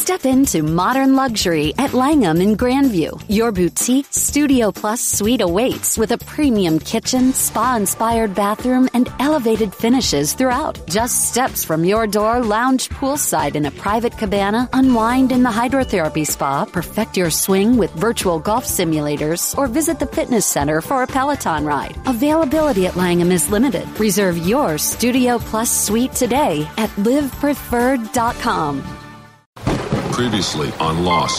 Step into modern luxury at Langham in Grandview. Your boutique Studio Plus suite awaits with a premium kitchen, spa-inspired bathroom, and elevated finishes throughout. Just steps from your door, lounge poolside in a private cabana, unwind in the hydrotherapy spa, perfect your swing with virtual golf simulators, or visit the fitness center for a Peloton ride. Availability at Langham is limited. Reserve your Studio Plus suite today at livepreferred.com. Previously on Lost.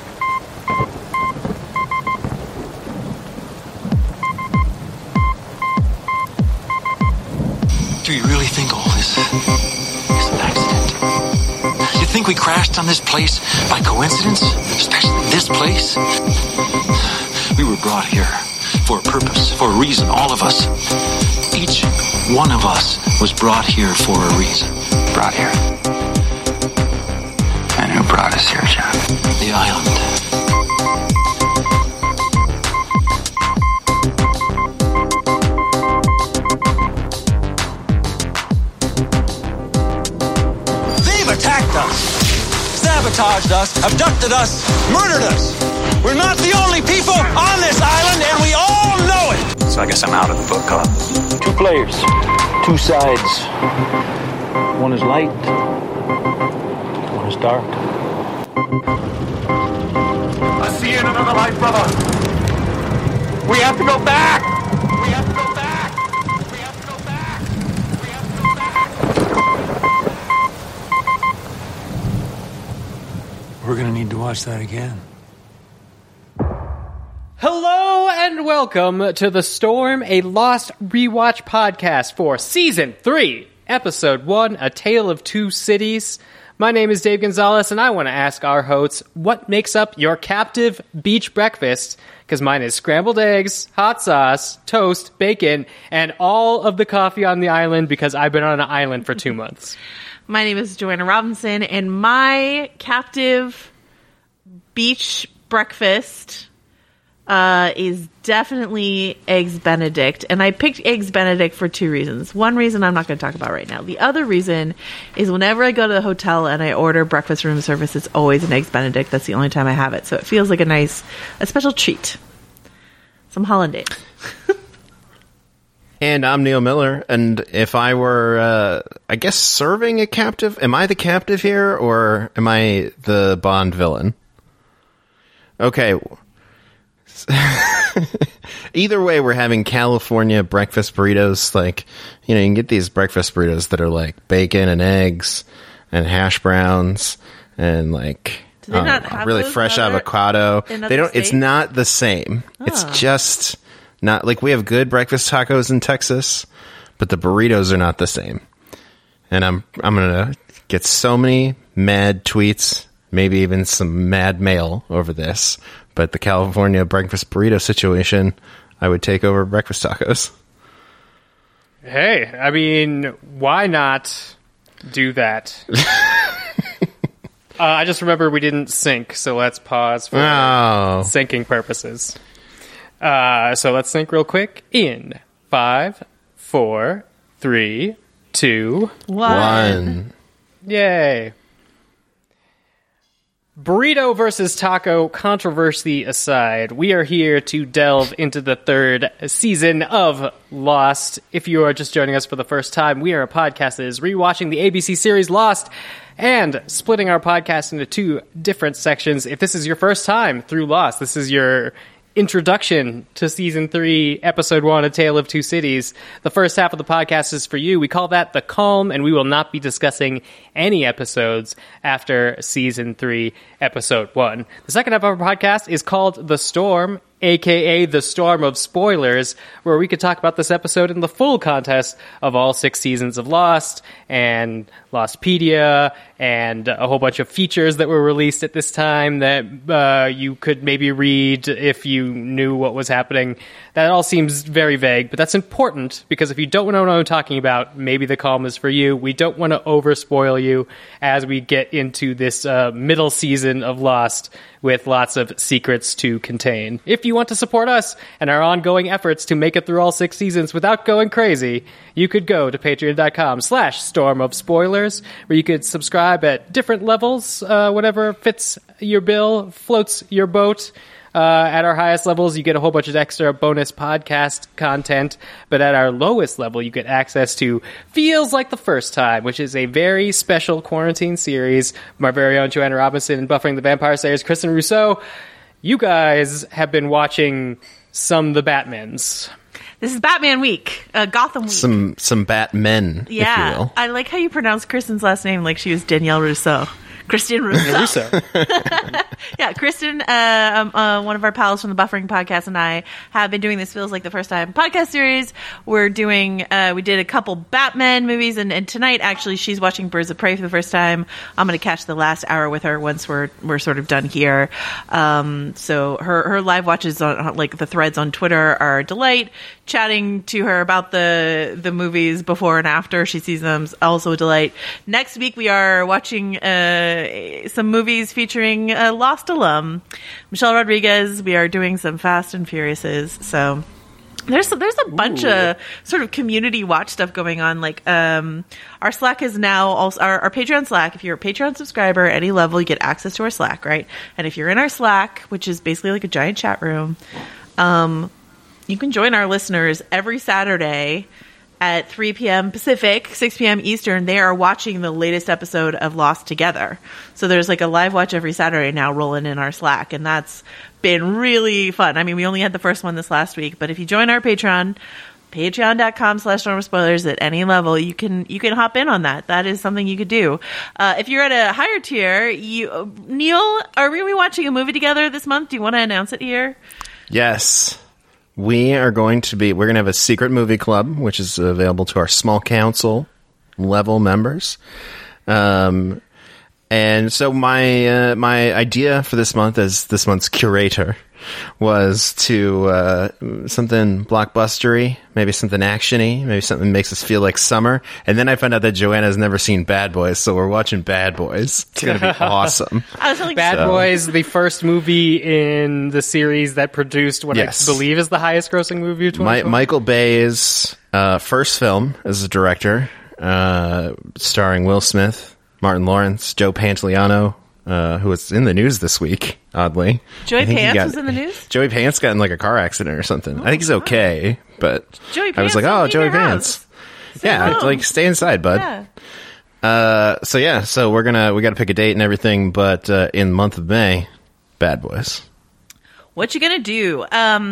Do you really think all this is an accident? You think we crashed on this place by coincidence? Especially this place? We were brought here for a purpose, for a reason, all of us. Each one of us was brought here for a reason. Brought here. And who brought us here, John? The island. They've attacked us, sabotaged us, abducted us, murdered us. We're not the only people on this island, and we all know it. So I guess I'm out of the book club. 2 players, 2 sides. One is light, one is dark. I see another light, brother. We have to go back. We have to go back. We have to go back. We have to go back. We're gonna need to watch that again. Hello and welcome to The Storm, a Lost Rewatch podcast for Season 3, Episode 1, A Tale of Two Cities. My name is Dave Gonzalez, and I want to ask our hosts, what makes up your captive beach breakfast? Because mine is scrambled eggs, hot sauce, toast, bacon, and all of the coffee on the island because I've been on an island for 2 months. My name is Joanna Robinson, and my captive beach breakfast is definitely Eggs Benedict. And I picked Eggs Benedict for 2 reasons. One reason I'm not going to talk about right now. The other reason is whenever I go to the hotel and I order breakfast room service, it's always an Eggs Benedict. That's the only time I have it. So it feels like a special treat. Some hollandaise. And I'm Neil Miller, and if I were, I guess, serving a captive, am I the captive here, or am I the Bond villain? Okay. Either way, we're having California breakfast burritos. Like, you can get these breakfast burritos that are like bacon and eggs and hash browns and like Do they not have really those fresh in avocado. in They don't. other It's states? not the same. It's just not like we have good breakfast tacos in Texas, but the burritos are not the same. And I'm gonna get so many mad tweets, maybe even some mad mail over this. But the California breakfast burrito situation, I would take over breakfast tacos. Hey, I mean, why not do that? I just remember we didn't sync, so let's pause for syncing purposes. So let's sync real quick. In 5, 4, 3, 2, 1. Yay. Burrito versus taco controversy aside, we are here to delve into the 3rd season of Lost. If you are just joining us for the first time, we are a podcast that is rewatching the ABC series Lost and splitting our podcast into 2 different sections. If this is your first time through Lost, this is your introduction to Season 3, Episode 1, A Tale of Two Cities. The first half of the podcast is for you. We call that The Calm, and we will not be discussing any episodes after Season 3, Episode 1. The second half of our podcast is called The Storm, aka The Storm of Spoilers, where we could talk about this episode in the full context of all 6 seasons of Lost, and Lostpedia, and a whole bunch of features that were released at this time that you could maybe read if you knew what was happening. That all seems very vague, but that's important, because if you don't know what I'm talking about, maybe The Calm is for you. We don't want to over-spoil you as we get into this middle season of Lost with lots of secrets to contain. If you you want to support us and our ongoing efforts to make it through all 6 seasons without going crazy, you could go to patreon.com/stormofspoilers, where you could subscribe at different levels, whatever fits your bill, floats your boat. At our highest levels, you get a whole bunch of extra bonus podcast content, but at our lowest level, you get access to Feels Like the First Time, which is a very special quarantine series from our very own Joanna Robinson and Buffering the Vampire Slayers, Kristen Rousseau. You guys have been watching some The Batmans. This is Batman week, Gotham week. Some Batmen, if you will. I like how you pronounce Kristen's last name like she was Danielle Rousseau. Kristen Rousseau. Yeah, Kristen, one of our pals from the Buffering podcast, and I have been doing this Feels Like the First Time podcast series. We're doing, we did a couple Batman movies, and tonight, actually, she's watching Birds of Prey for the first time. I'm going to catch the last hour with her once we're sort of done here. So her live watches on, like, the threads on Twitter are a delight. Chatting to her about the movies before and after she sees them is also a delight. Next week, we are watching some movies featuring Lost alum Michelle Rodriguez. We are doing some Fast and Furiouses. So there's a bunch of sort of community watch stuff going on. Like our Slack is now also our Patreon Slack. If you're a Patreon subscriber at any level, you get access to our Slack, right? And if you're in our Slack, which is basically like a giant chat room, you can join our listeners every Saturday at 3 p.m. Pacific, 6 p.m. Eastern. They are watching the latest episode of Lost together. So there's like a live watch every Saturday now rolling in our Slack, and that's been really fun. I mean, we only had the first one this last week, but if you join our Patreon, patreon.com/stormofspoilers at any level, you can hop in on that. That is something you could do. If you're at a higher tier, Neil, are we watching a movie together this month? Do you want to announce it here? Yes. We're going to have a secret movie club, which is available to our small council level members. And so my idea for this month as this month's curator was to something blockbustery, maybe something actiony, maybe something that makes us feel like summer. And then I found out that Joanna's never seen Bad Boys, so we're watching Bad Boys. It's going to be awesome. Bad Boys, the first movie in the series that produced what I believe is the highest grossing movie of 2020. Michael Bay's first film as a director, starring Will Smith, Martin Lawrence, Joe Pantoliano, who was in the news this week, oddly. Joey Pants was in the news? Joey Pants got in like a car accident or something. I think he's okay, but I was like, oh, Joey Pants. Yeah, like stay inside, bud. Yeah. So we got to pick a date and everything, but in the month of May, Bad Boys. What you gonna do?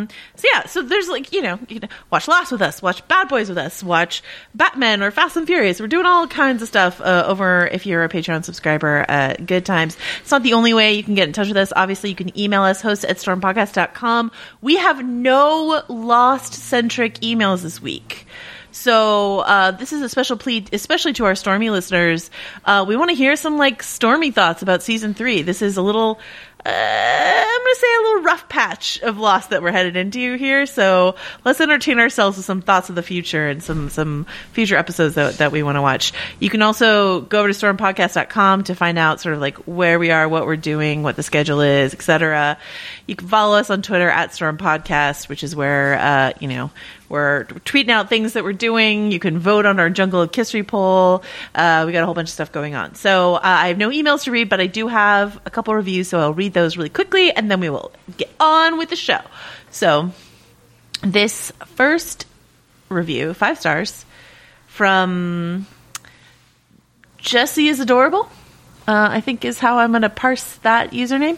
So there's like, you can watch Lost with us, watch Bad Boys with us, watch Batman or Fast and Furious. We're doing all kinds of stuff over if you're a Patreon subscriber. Good times. It's not the only way you can get in touch with us. Obviously, you can email us, host@stormpodcast.com. We have no Lost-centric emails this week. So this is a special plea, especially to our Stormy listeners. We want to hear some like Stormy thoughts about season 3. This is a little, I'm going to say a little rough patch of Lost that we're headed into here. So let's entertain ourselves with some thoughts of the future and some future episodes that we want to watch. You can also go over to stormpodcast.com to find out sort of like where we are, what we're doing, what the schedule is, etc. You can follow us on Twitter at stormpodcast, which is where, we're tweeting out things that we're doing. You can vote on our Jungle of Kissery poll. We got a whole bunch of stuff going on. So I have no emails to read, but I do have a couple reviews, so I'll read those really quickly, and then we will get on with the show. So this first review, 5 stars, from Jessie is Adorable. I think is how I'm going to parse that username.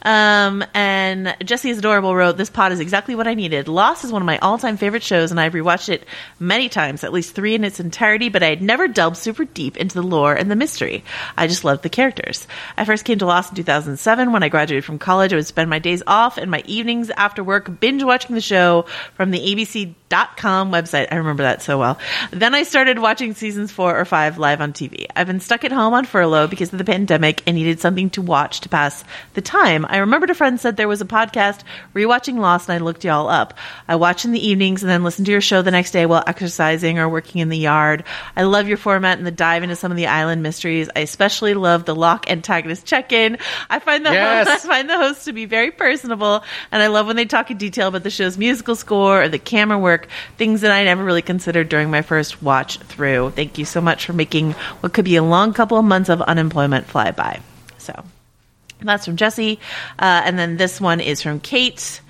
And Jessie is Adorable wrote, "This pod is exactly what I needed. Lost is one of my all-time favorite shows, and I've rewatched it many times, at least 3 in its entirety, but I had never delved super deep into the lore and the mystery. I just loved the characters. I first came to Lost in 2007 when I graduated from college. I would spend my days off and my evenings after work binge-watching the show from the ABC.com website." I remember that so well. "Then I started watching seasons 4 or 5 live on TV. I've been stuck at home on furlough because of the pandemic pandemic and needed something to watch to pass the time. I remembered a friend said there was a podcast rewatching Lost, and I looked y'all up. I watch in the evenings and then listen to your show the next day while exercising or working in the yard. I love your format and the dive into some of the island mysteries. I especially love the Locke antagonist check-in. I find the hosts to be very personable, and I love when they talk in detail about the show's musical score or the camera work, things that I never really considered during my first watch through. Thank you so much for making what could be a long couple of months of unemployment fly by. So that's from Jesse. And then this one is from Kate.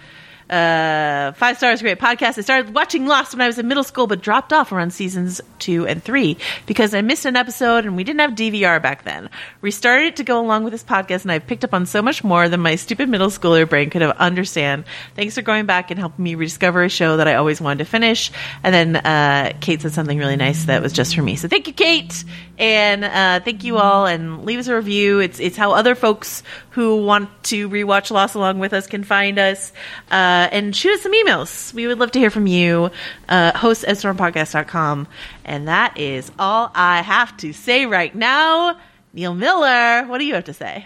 5 stars, great podcast. I started watching Lost when I was in middle school, but dropped off around seasons 2 and 3 because I missed an episode and we didn't have DVR back then. Restarted it to go along with this podcast, and I've picked up on so much more than my stupid middle schooler brain could have understand. Thanks for going back and helping me rediscover a show that I always wanted to finish. And then Kate said something really nice that was just for me. So thank you, Kate, and thank you all, and leave us a review. It's how other folks who want to rewatch Lost along with us can find us. And shoot us some emails. We would love to hear from you. Host at stormpodcast.com. And that is all I have to say right now. Neil Miller, what do you have to say?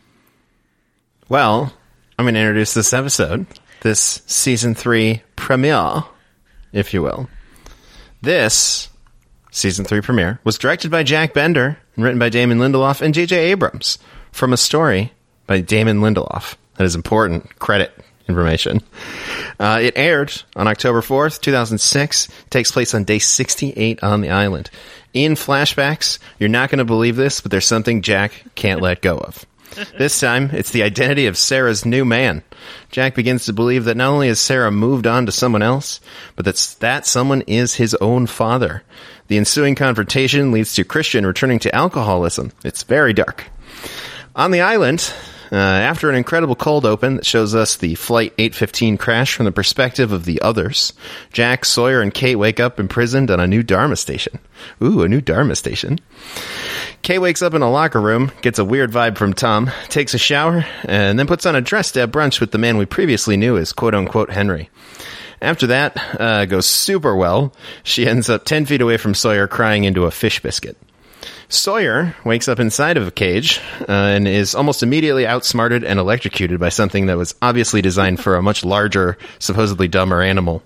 Well, I'm going to introduce this episode, this season 3 premiere, if you will. This season 3 premiere was directed by Jack Bender and written by Damon Lindelof and J.J. Abrams from a story by Damon Lindelof. That is important credit information. It aired on October 4th, 2006. Takes place on day 68 on the island. In flashbacks, you're not going to believe this, but there's something Jack can't let go of. This time, it's the identity of Sarah's new man. Jack begins to believe that not only has Sarah moved on to someone else, but that someone is his own father. The ensuing confrontation leads to Christian returning to alcoholism. It's very dark. On the island, after an incredible cold open that shows us the Flight 815 crash from the perspective of the others, Jack, Sawyer, and Kate wake up imprisoned on a new Dharma station. Ooh, a new Dharma station. Kate wakes up in a locker room, gets a weird vibe from Tom, takes a shower, and then puts on a dress to have brunch with the man we previously knew as quote-unquote Henry. After that, goes super well. She ends up 10 feet away from Sawyer crying into a fish biscuit. Sawyer wakes up inside of a cage and is almost immediately outsmarted and electrocuted by something that was obviously designed for a much larger, supposedly dumber animal.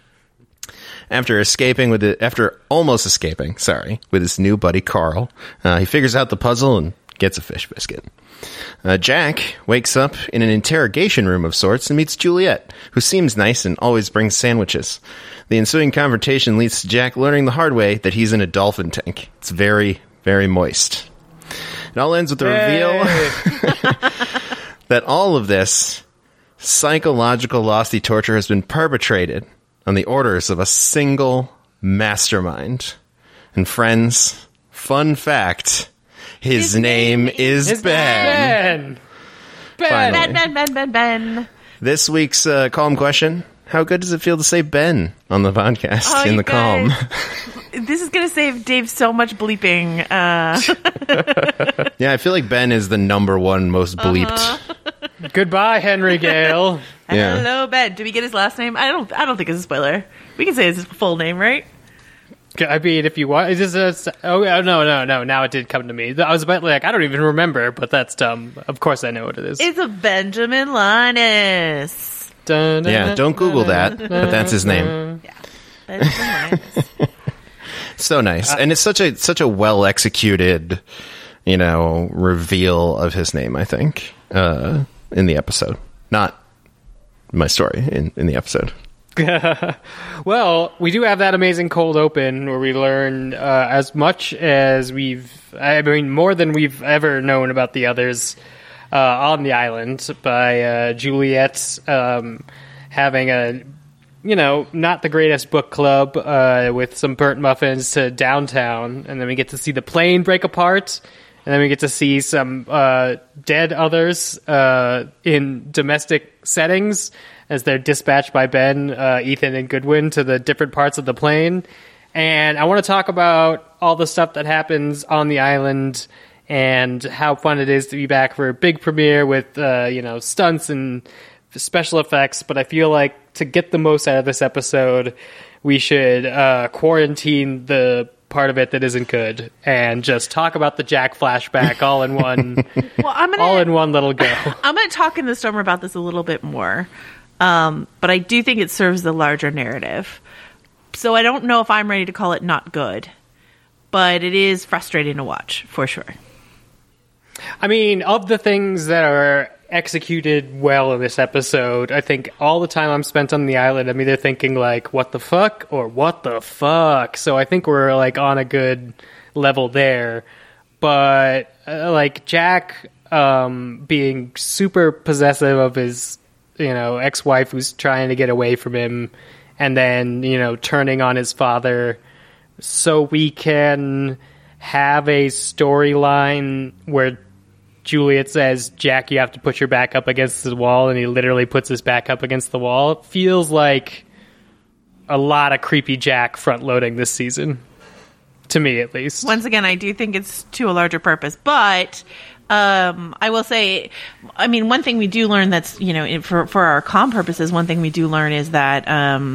After almost escaping with his new buddy Carl, he figures out the puzzle and gets a fish biscuit. Jack wakes up in an interrogation room of sorts and meets Juliet, who seems nice and always brings sandwiches. The ensuing confrontation leads to Jack learning the hard way that he's in a dolphin tank. It's very, very moist. It all ends with the reveal that all of this psychological losty torture has been perpetrated on the orders of a single mastermind. And friends, fun fact, his name is Ben. Ben. This week's calm question: how good does it feel to say Ben on the podcast in the calm? This is going to save Dave so much bleeping. Yeah, I feel like Ben is the number one most bleeped. Goodbye, Henry Gale. Yeah. Hello, Ben. Did we get his last name? I don't think it's a spoiler. We can say his full name, right? I mean, if you want, it's just no. Now it did come to me. I was about I don't even remember, but that's dumb. Of course, I know what it is. It's a Benjamin Linus. Yeah, don't Google that, but that's his name. Yeah, Benjamin Linus. So nice, and it's such a well executed, reveal of his name. I think in the episode, not my story in the episode. Well, we do have that amazing cold open where we learn as much as more than we've ever known about the others on the island by Juliet having a, not the greatest book club with some burnt muffins to downtown. And then we get to see the plane break apart. And then we get to see some dead others in domestic settings as they're dispatched by Ben, Ethan, and Goodwin to the different parts of the plane. And I want to talk about all the stuff that happens on the island and how fun it is to be back for a big premiere with, stunts and special effects. But I feel like to get the most out of this episode, we should quarantine the part of it that isn't good, and just talk about the Jack flashback all in one. All in one little go. I'm going to talk in the storm about this a little bit more, but I do think it serves the larger narrative. So I don't know if I'm ready to call it not good, but it is frustrating to watch for sure. I mean, of the things that are executed well in this episode, I think all the time I'm spent on the island, I'm either thinking like, what the fuck or what the fuck. So I think we're like on a good level there. But like Jack being super possessive of his, ex-wife who's trying to get away from him, and then, turning on his father so we can have a storyline where Juliet says, Jack, you have to put your back up against the wall, and he literally puts his back up against the wall. It feels like a lot of creepy Jack front-loading this season, to me at least. Once again, I do think it's to a larger purpose, but I will say, I mean, one thing we do learn that's, for our comm purposes, one thing we do learn is that,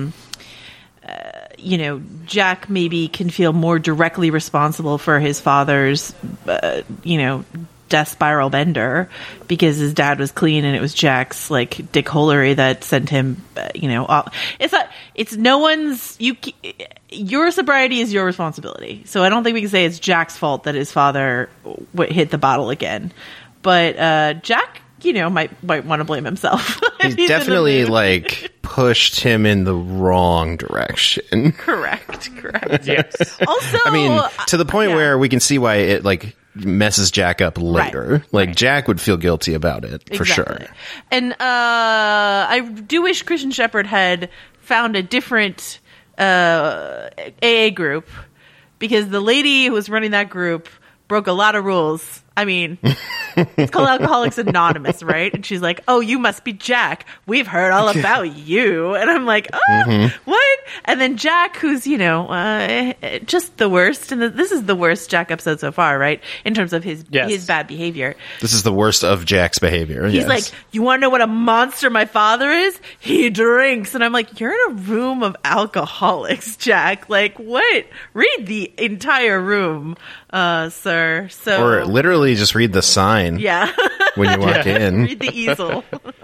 Jack maybe can feel more directly responsible for his father's, death spiral bender, because his dad was clean and it was Jack's dickholery that sent him, off. It's no one's, your sobriety is your responsibility. So I don't think we can say it's Jack's fault that his father hit the bottle again. But Jack, might want to blame himself. He definitely pushed him in the wrong direction. Correct. Yes. Also, I mean, to the point where we can see why it messes Jack up later. Right. Jack would feel guilty about it for sure. And I do wish Christian Shepherd had found a different AA group, because the lady who was running that group broke a lot of rules. I mean, it's called Alcoholics Anonymous, right? And she's like, oh, you must be Jack. We've heard all about you. And I'm like, oh, what? And then Jack, who's, just the worst. And this is the worst Jack episode so far, right? In terms of his bad behavior. This is the worst of Jack's behavior. He's like, you want to know what a monster my father is? He drinks. And I'm like, you're in a room of alcoholics, Jack. What? Read the entire room, sir. So, or literally just read the sign. Yeah. When you walk in. Read the easel.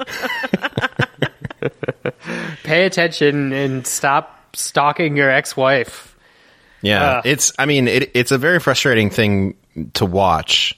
Pay attention and stop stalking your ex-wife. Yeah. It's a very frustrating thing to watch.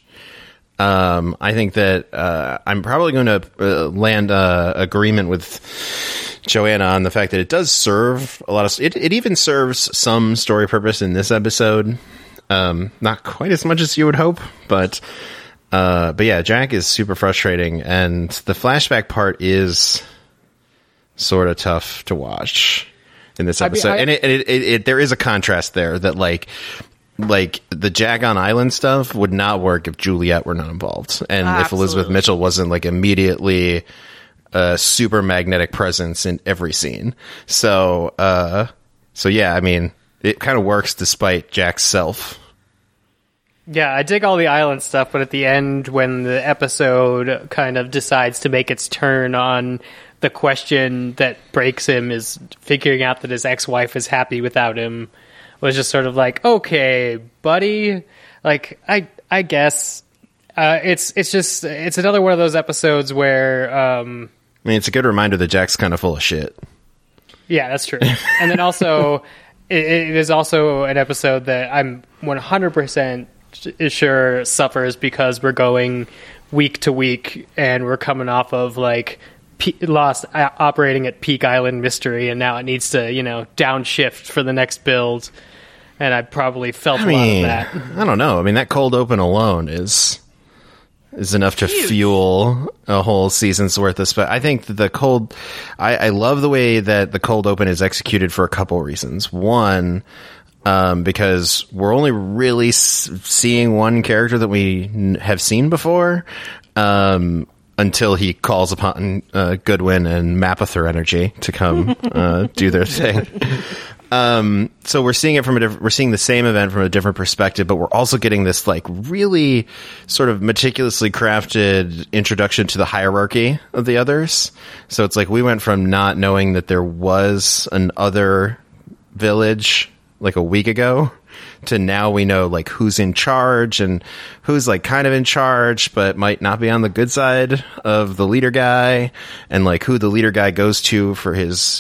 I think that I'm probably going to land agreement with Joanna on the fact that it does serve a lot of... It even serves some story purpose in this episode. Not quite as much as you would hope, but yeah, Jack is super frustrating, and the flashback part is sort of tough to watch in this episode. And it there is a contrast there that like the Jack on Island stuff would not work if Juliet were not involved, and if Elizabeth Mitchell wasn't immediately a super magnetic presence in every scene. So yeah, I mean, it kind of works despite Jack's self. Yeah, I dig all the island stuff, but at the end, when the episode kind of decides to make its turn on the question that breaks him is figuring out that his ex-wife is happy without him, was just sort of like, okay, buddy, I guess it's another one of those episodes where I mean, it's a good reminder that Jack's kind of full of shit. Yeah, that's true. And then also it is also an episode that I'm 100% sure suffers because we're going week to week and we're coming off of Lost operating at peak island mystery, and now it needs to downshift for the next build, and I probably felt a lot of that. I don't know. I mean, that cold open alone is enough to fuel a whole season's worth of stuff. I think the cold... I love the way that the cold open is executed for a couple reasons. One, because we're only really seeing one character that we have seen before, until he calls upon Goodwin and Mapother Energy to come do their thing. So we're seeing it we're seeing the same event from a different perspective, but we're also getting this really sort of meticulously crafted introduction to the hierarchy of the others. So it's we went from not knowing that there was an other village a week ago to now we know like who's in charge and who's like kind of in charge but might not be on the good side of the leader guy, and like who the leader guy goes to for his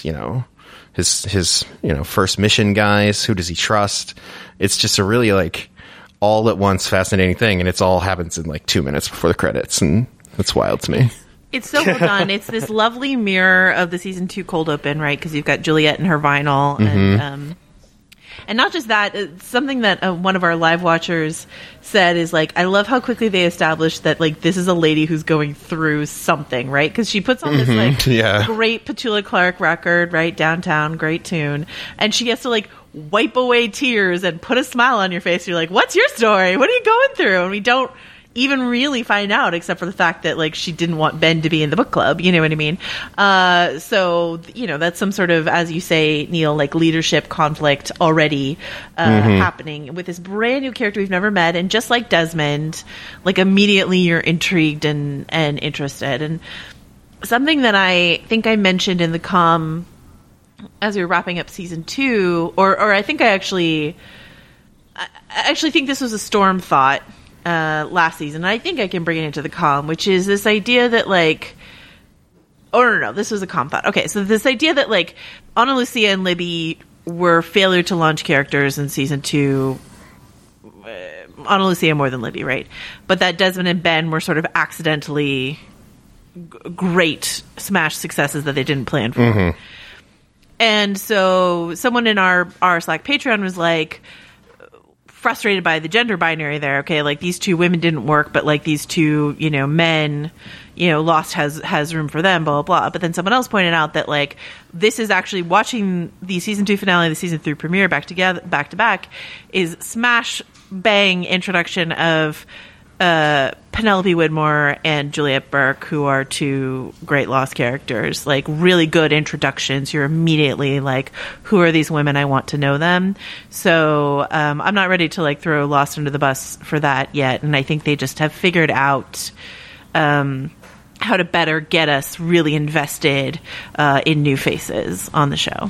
first mission guys. Who does he trust? It's just a really like all at once fascinating thing, and it's all happens in like 2 minutes before the credits, and it's wild to me. It's so well done. It's this lovely mirror of the season 2 cold open, right? Because you've got Juliet and her vinyl, and not just that. Something that one of our live watchers said is like, I love how quickly they established that like this is a lady who's going through something, right? Because she puts on this like great Petula Clark record, right? Downtown, great tune, and she gets to like wipe away tears and put a smile on your face. You're like, what's your story? What are you going through? And we don't even really find out, except for the fact that like she didn't want Ben to be in the book club. You know what I mean? So that's some sort of, as you say, Neil, like leadership conflict already happening with this brand new character we've never met, and just like Desmond, like immediately you're intrigued and interested. And something that I think I mentioned in the comm as we were wrapping up season 2, or I think I actually think this was a Storm thought last season, and I think I can bring it into the comm, which is this idea that like, no, this was a comm thought. Okay, so this idea that like Ana Lucia and Libby were failure to launch characters in season 2. Ana Lucia more than Libby, right? But that Desmond and Ben were sort of accidentally great smash successes that they didn't plan for. And so someone in our Slack Patreon was like, frustrated by the gender binary there. Okay, like these 2 women didn't work, but like these 2, men, Lost has room for them, blah, blah, blah. But then someone else pointed out that like this is actually watching the season 2 finale, the season 3 premiere back to back is smash bang introduction of Penelope Widmore and Juliet Burke, who are 2 great Lost characters, like really good introductions. You're immediately like, who are these women? I want to know them. So I'm not ready to like throw Lost under the bus for that yet, and I think they just have figured out how to better get us really invested in new faces on the show.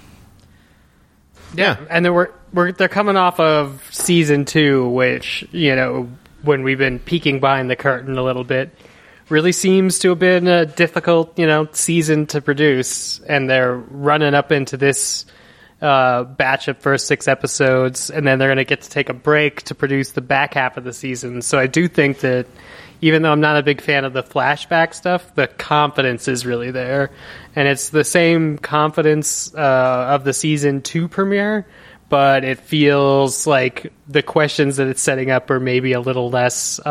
Yeah, and then they're coming off of season 2, which when we've been peeking behind the curtain a little bit, really seems to have been a difficult, season to produce. And they're running up into this batch of first 6 episodes, and then they're going to get to take a break to produce the back half of the season. So I do think that even though I'm not a big fan of the flashback stuff, the confidence is really there. And it's the same confidence of the season 2 premiere, but it feels like the questions that it's setting up are maybe a little less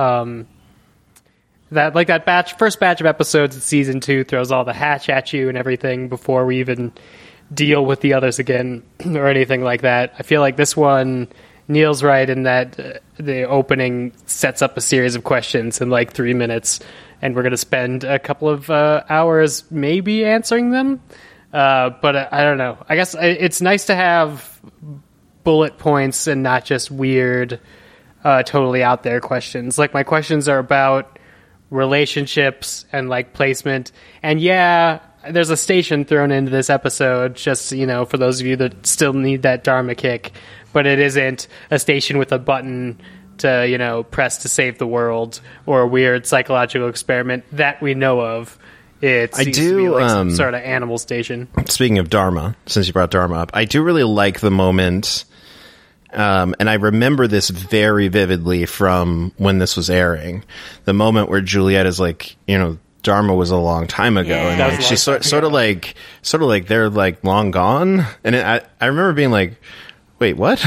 that first batch of episodes in season 2 throws all the hatch at you and everything before we even deal with the others again or anything like that. I feel like this one, Neil's right in that the opening sets up a series of questions in like 3 minutes, and we're going to spend a couple of hours maybe answering them. But I don't know. I guess it's nice to have bullet points and not just weird, totally out there questions. Like my questions are about relationships and like placement. And yeah, there's a station thrown into this episode just, for those of you that still need that Dharma kick, but it isn't a station with a button to, press to save the world or a weird psychological experiment that we know of. It seems to be like some sort of animal station. Speaking of Dharma, since you brought Dharma up, I do really like the moment. And I remember this very vividly from when this was airing. The moment where Juliet is like, Dharma was a long time ago, and she's sort of like they're like long gone. And I remember being like, wait, what?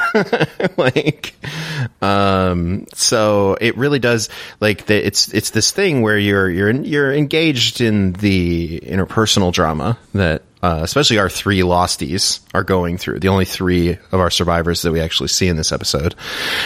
So it really does it's this thing where you're engaged in the interpersonal drama that especially our 3 Losties are going through. The only 3 of our survivors that we actually see in this episode.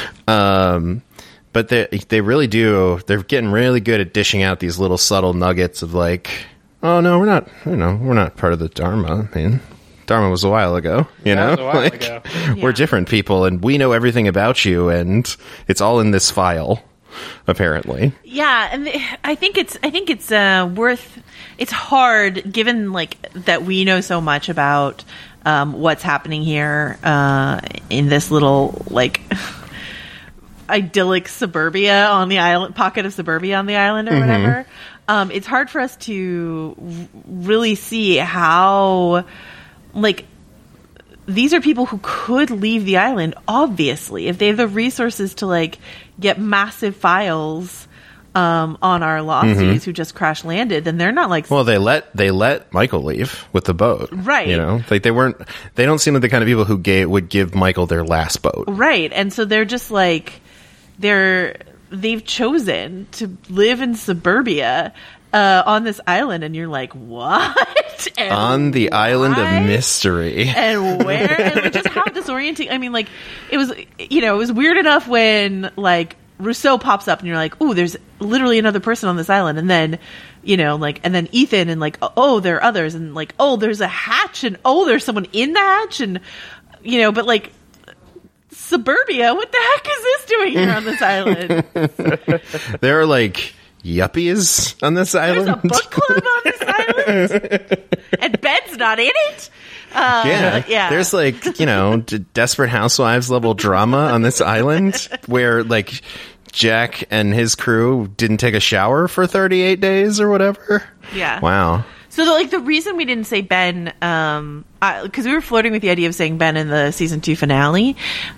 But they really do. They're getting really good at dishing out these little subtle nuggets of like, oh no, we're not part of the Dharma. I mean, Dharma was a while ago, ago. We're different people, and we know everything about you, and it's all in this file, apparently. Yeah, and I think it's worth. It's hard, given like that we know so much about what's happening here in this little like idyllic suburbia on the island, pocket of suburbia on the island or whatever. It's hard for us to really see how, like, these are people who could leave the island, obviously, if they have the resources to, like, get massive files on our losties who just crash landed, then they're not like... Well, they let Michael leave with the boat. Right. You know, like they don't seem like the kind of people who would give Michael their last boat. Right. And so they're just like, they've chosen to live in suburbia on this island, and you're like, what? And on the island of mystery. And where? And like, just how disorienting. I mean, like, it was weird enough when, like, Rousseau pops up and you're like, ooh, there's literally another person on this island. And then, and then Ethan and like, oh, there are others. And like, oh, there's a hatch and oh, there's someone in the hatch. And, but like, suburbia, what the heck is this doing here on this island? There are like yuppies on this island. There's a book club on this island. And Ben's not in it. Yeah. There's like, Desperate Housewives level drama on this island where like Jack and his crew didn't take a shower for 38 days or whatever. Yeah. Wow. So the reason we didn't say Ben, because we were flirting with the idea of saying Ben in the season 2 finale.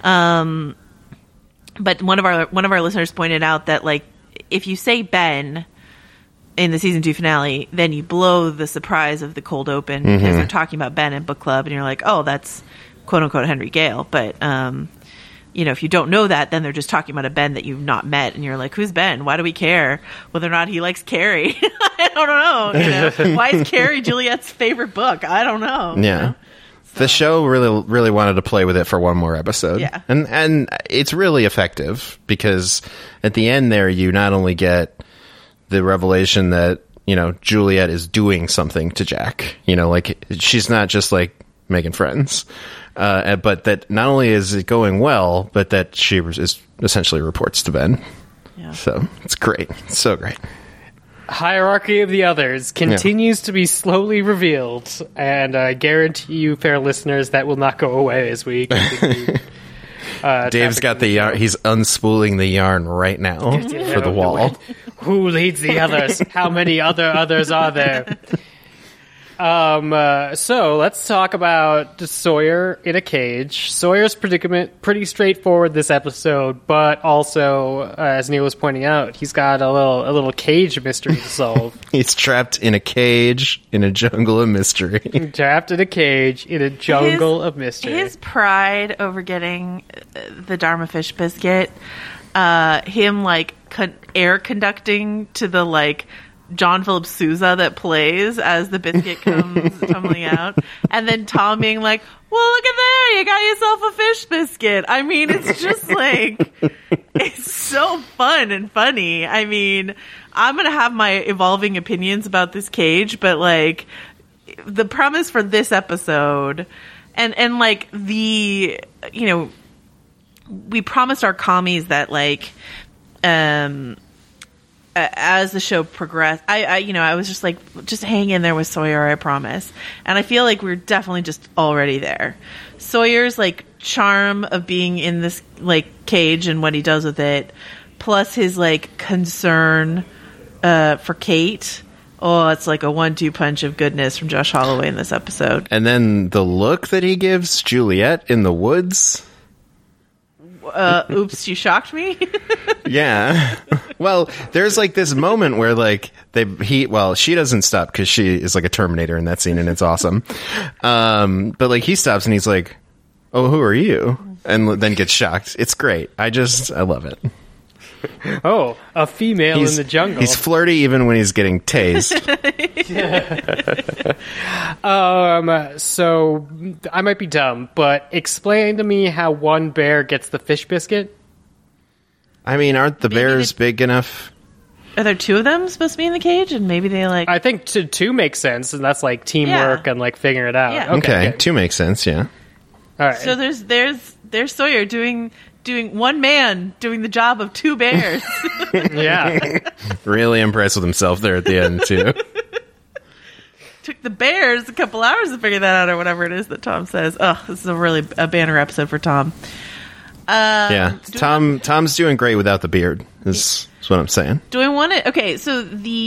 But one of our listeners pointed out that like, if you say Ben in the season 2 finale, then you blow the surprise of the cold open because they're talking about Ben in book club, and you're like, oh, that's quote unquote Henry Gale. But if you don't know that, then they're just talking about a Ben that you've not met, and you're like, who's Ben? Why do we care whether or not he likes Carrie? I don't know. Why is Carrie Juliet's favorite book? I don't know. Yeah. The show really, really wanted to play with it for one more episode. Yeah. And it's really effective because at the end there, you not only get the revelation that, Juliet is doing something to Jack, like she's not just like making friends, but that not only is it going well, but that she is essentially reports to Ben. Yeah. So it's great. It's so great. Hierarchy of the Others continues to be slowly revealed, and I guarantee you, fair listeners, that will not go away as we continue. Dave's got the yarn. He's unspooling the yarn right now for the wall. Who leads the others? How many others are there? So let's talk about Sawyer in a cage. Sawyer's predicament, pretty straightforward this episode, but also, as Neil was pointing out, he's got a little cage mystery to solve. He's trapped in a cage in a jungle of mystery. Trapped in a cage in a jungle of mystery. His pride over getting the Dharma fish biscuit, him like air conducting to the like John Philip Sousa that plays as the biscuit comes tumbling out, and then Tom being like, well, look at there, you got yourself a fish biscuit. I mean, it's just like, it's so fun and funny. I mean, I'm gonna have my evolving opinions about this cage, but like the premise for this episode and like we promised our commies that like as the show progressed, I was just like, just hang in there with Sawyer, I promise. And I feel like we're definitely just already there. Sawyer's like charm of being in this like cage and what he does with it, plus his like concern for Kate. Oh, it's like a 1-2 punch of goodness from Josh Holloway in this episode. And then the look that he gives Juliet in the woods. Oops, you shocked me. Yeah. Well, there's like this moment where like she doesn't stop because she is like a Terminator in that scene and it's awesome. But like he stops and he's like, oh, who are you? And then gets shocked. It's great. I love it. Oh, a female in the jungle. He's flirty even when he's getting tased. So I might be dumb, but explain to me how one bear gets the fish biscuit. I mean, aren't the bears big enough? Are there two of them supposed to be in the cage? And maybe they like... I think two makes sense, and that's like teamwork and like figuring it out. Yeah. Okay, two makes sense, yeah. All right. So there's Sawyer doing one man doing the job of two bears. Yeah. Really impressed with himself there at the end, too. took the Bears a couple hours to figure that out, or whatever it is that Tom says. Oh, this is a banner episode for Tom. Tom's doing great without the beard. Is what I'm saying. Do I want to? Okay, so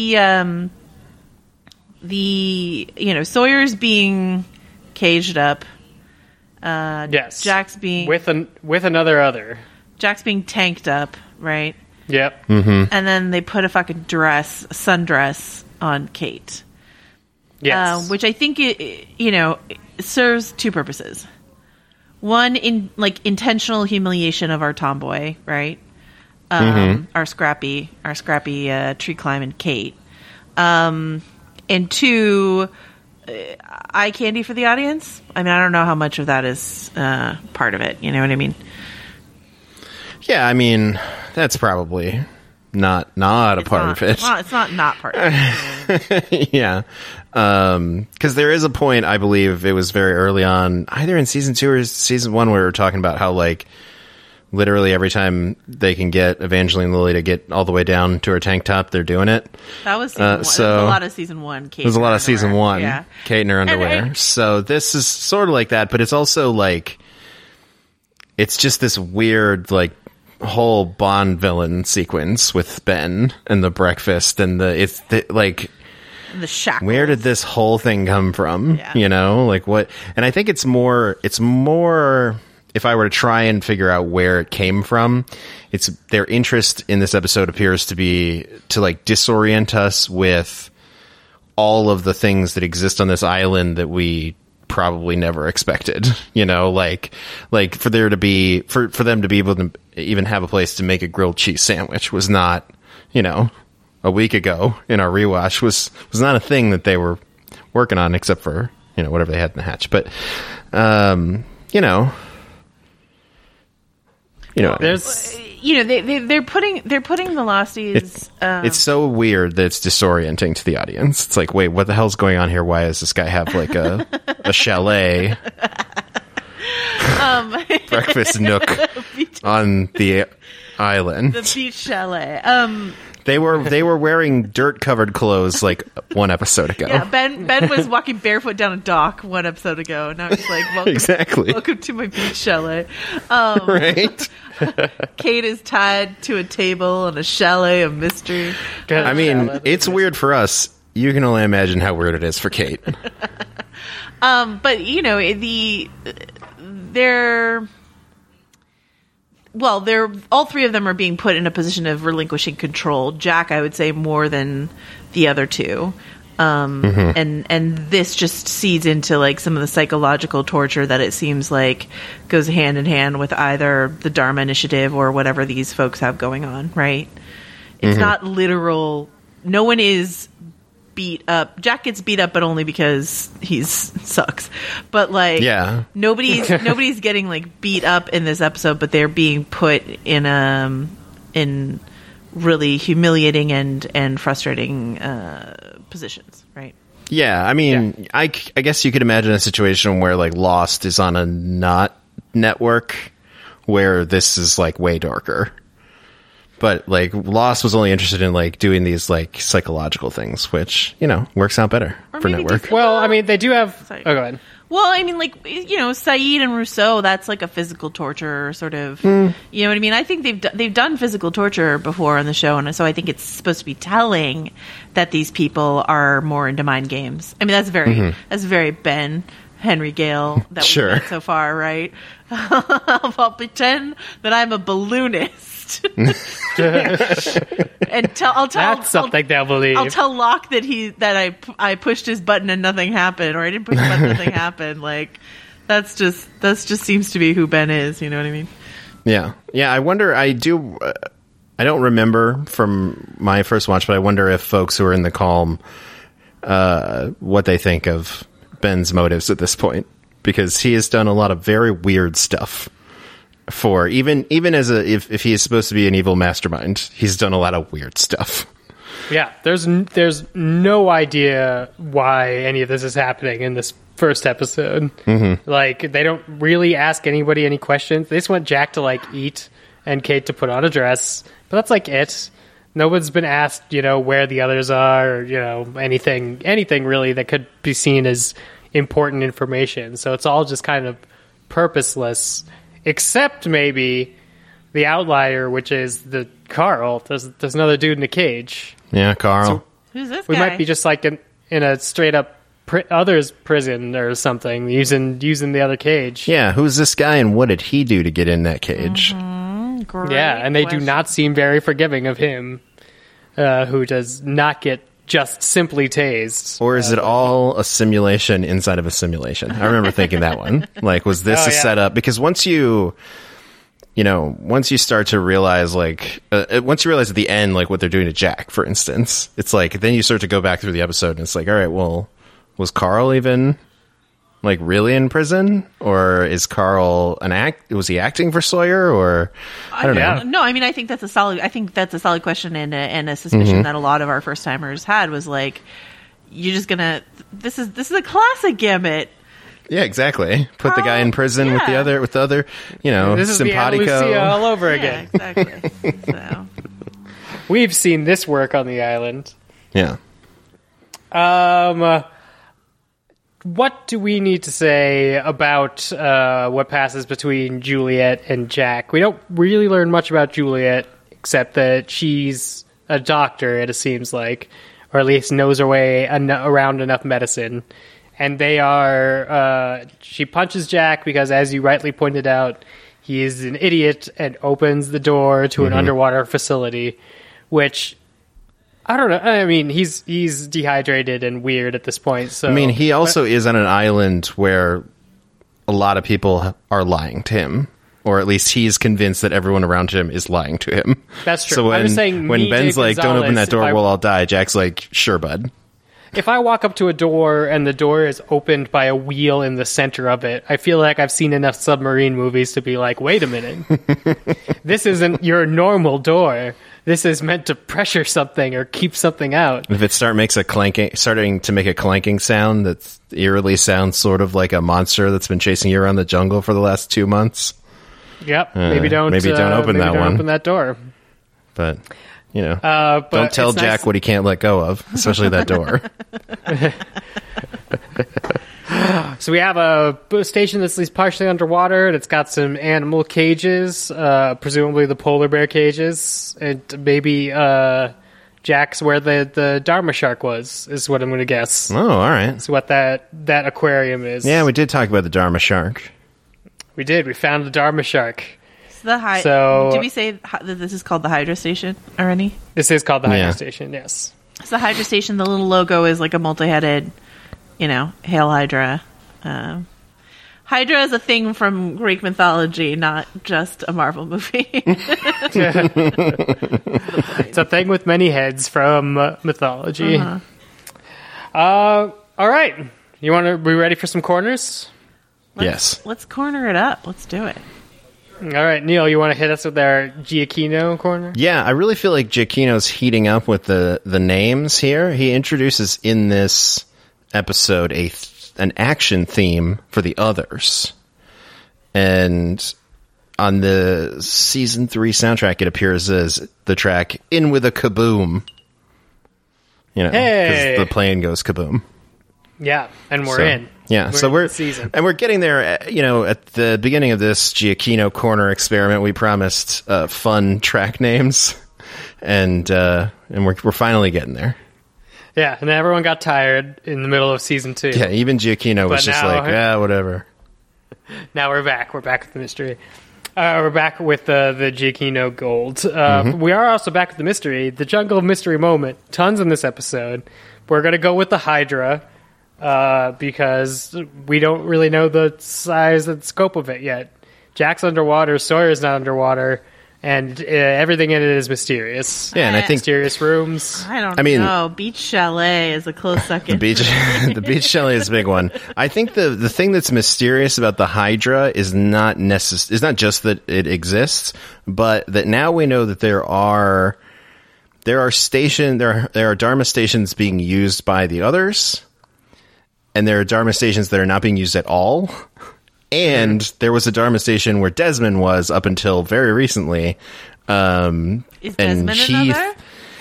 Sawyer's being caged up. Yes, Jack's being with another. Jack's being tanked up, right? Yep. Mm-hmm. And then they put a fucking sundress on Kate. Yes. Which I think it serves two purposes. One, intentional humiliation of our tomboy, right? Our scrappy tree climbing Kate. And two, eye candy for the audience. I mean, I don't know how much of that is part of it. You know what I mean? Yeah, I mean, that's probably not a part of it. It's not part of it. Yeah. Because there is a point, I believe it was very early on, either in season 2 or season 1, where we were talking about how, like, literally every time they can get Evangeline Lilly to get all the way down to her tank top, they're doing it. That was season 1. There was a lot of season 1. There was a lot of season 1. Yeah. Kate in her underwear. So this is sort of like that, but it's also like, it's just this weird, like, whole Bond villain sequence with Ben and the breakfast and the shackles. Where did this whole thing come from? Yeah. You know, like what? And I think it's more, if I were to try and figure out where it came from, it's their interest in this episode appears to be to like disorient us with all of the things that exist on this island that we probably never expected, you know, like for there to be, for them to be able to even have a place to make a grilled cheese sandwich was not, you know, a week ago in our rewatch was not a thing that they were working on, except for, you know, whatever they had in the hatch. But, you know, there's, they're putting the Losties. It's so weird that it's disorienting to the audience. It's like, wait, what the hell's going on here? Why does this guy have like a chalet breakfast nook on the island? The beach chalet. They were wearing dirt covered clothes like one episode ago. Yeah, Ben was walking barefoot down a dock one episode ago, and now he's like, welcome to my beach chalet. Right. Kate is tied to a table in a chalet of mystery. I mean, it's weird for us. You can only imagine how weird it is for Kate. But they're all three of them are being put in a position of relinquishing control. Jack, I would say, more than the other two. And this just seeds into like some of the psychological torture that it seems like goes hand in hand with either the Dharma Initiative or whatever these folks have going on, right? It's not literal. No one is beat up. Jack gets beat up, but only because he sucks. But like, nobody's getting like beat up in this episode, but they're being put in really humiliating and frustrating positions, right? Yeah, I mean, I guess you could imagine a situation where like Lost is on a not network where this is like way darker. But like Lost was only interested in like doing these like psychological things, which, you know, works out better for network. Well, I mean, they do have. Sorry. Oh, go ahead. Well, I mean, like, you know, Saeed and Rousseau, that's like a physical torture sort of. You know what I mean? I think they've done physical torture before on the show, and so I think it's supposed to be telling that these people are more into mind games. I mean, that's very Ben Henry Gale that we've met so far, right? I'll pretend that I'm a balloonist. And I'll tell that's something they'll believe. I'll tell Locke that I pushed his button and nothing happened, or I didn't push the button, nothing happened. Like that's just seems to be who Ben is. You know what I mean? Yeah. I wonder. I don't remember from my first watch, but I wonder if folks who are in the calm, what they think of Ben's motives at this point, because he has done a lot of very weird stuff. For even as if he is supposed to be an evil mastermind, he's done a lot of weird stuff. Yeah, there's no idea why any of this is happening in this first episode. Like, they don't really ask anybody any questions. They just want Jack to like eat and Kate to put on a dress, but that's like it. No one's been asked, where the others are, or, anything really that could be seen as important information. So it's all just kind of purposeless, except maybe the outlier, which is the Carl. There's another dude in a cage. Yeah, Carl. So Who's this we guy? might be just like in a straight up others prison or something, using the other cage. Yeah, who's this guy and what did he do to get in that cage? Great Yeah, and they question. do not seem very forgiving of him, who does not get just simply tased. Or is it all a simulation inside of a simulation? I remember thinking that one. Like, was this Oh, a yeah. setup? Because once you start to realize, once you realize at the end, like, what they're doing to Jack, for instance, it's like, then you start to go back through the episode and it's like, all right, well, was Carl even, like, really in prison? Or is Carl was he acting for Sawyer? Or, I don't know. No, I mean, I think that's a solid question and a suspicion that a lot of our first timers had was like, you're just gonna, this is a classic Gambit. Yeah, exactly. Put the guy in prison with the yeah. other, This is the Ana simpatico. Lucia all over Yeah, again. exactly. So. We've seen this work on the island. Yeah. What do we need to say about what passes between Juliet and Jack? We don't really learn much about Juliet, except that she's a doctor, it seems like, or at least knows her way around enough medicine. And they are... she punches Jack because, as you rightly pointed out, he is an idiot and opens the door to an underwater facility, which... I don't know. I mean, he's dehydrated and weird at this point. So I mean, he also is on an island where a lot of people are lying to him, or at least he's convinced that everyone around him is lying to him. That's true. So I when, was saying when me, Ben's Jake like, "Don't open that Gonzalez, door, if I- we'll all die," Jack's like, "Sure, bud." If I walk up to a door and the door is opened by a wheel in the center of it, I feel like I've seen enough submarine movies to be like, wait a minute. This isn't your normal door. This is meant to pressure something or keep something out. If it starting to make a clanking sound that eerily sounds sort of like a monster that's been chasing you around the jungle for the last 2 months. Yep. Maybe don't open that one. Open that door. But, But don't tell it's Jack nice- what he can't let go of, especially that door. So we have a station that's at least partially underwater, and it's got some animal cages, presumably the polar bear cages, and maybe Jack's where the Dharma shark was, is what I'm going to guess. Oh, all right. That's what that aquarium is. Yeah, we did talk about the Dharma shark. We did. We found the Dharma shark. So did we say that this is called the Hydra Station already? This is called the Hydra Yeah. Station, yes. It's the Hydra Station. The little logo is like a multi-headed, Hail Hydra. Hydra is a thing from Greek mythology, not just a Marvel movie. It's a thing with many heads from mythology. All right. We ready for some corners? Yes. Let's corner it up. Let's do it. All right, Neil, you want to hit us with our Giacchino corner? Yeah, I really feel like Giacchino's heating up with the names here. He introduces in this episode an action theme for the others. And on the season 3 soundtrack, it appears as the track "In with a Kaboom." Because Hey! the plane goes kaboom. Yeah, and we're So, in. Yeah, so in we're the season. and we're getting there. At the beginning of this Giacchino corner experiment, we promised fun track names, and we're finally getting there. Yeah, and everyone got tired in the middle of season 2. Yeah, even Giacchino was But just now- like, whatever. Now we're back. We're back with the mystery. We're back with the Giacchino Gold. We are also back with the mystery. The Jungle of Mystery moment. Tons in this episode. We're going to go with the Hydra because we don't really know the size and scope of it yet. Jack's underwater. Sawyer's not underwater. And everything in it is mysterious. Yeah, and I think Mysterious rooms. I mean- know. Beach Chalet is a close second. the beach chalet is a big one. I think the thing that's mysterious about the Hydra is not just that it exists, but that now we know that there are Dharma stations being used by the others, and there are Dharma stations that are not being used at all. And there was a Dharma station where Desmond was up until very recently. Is Desmond another?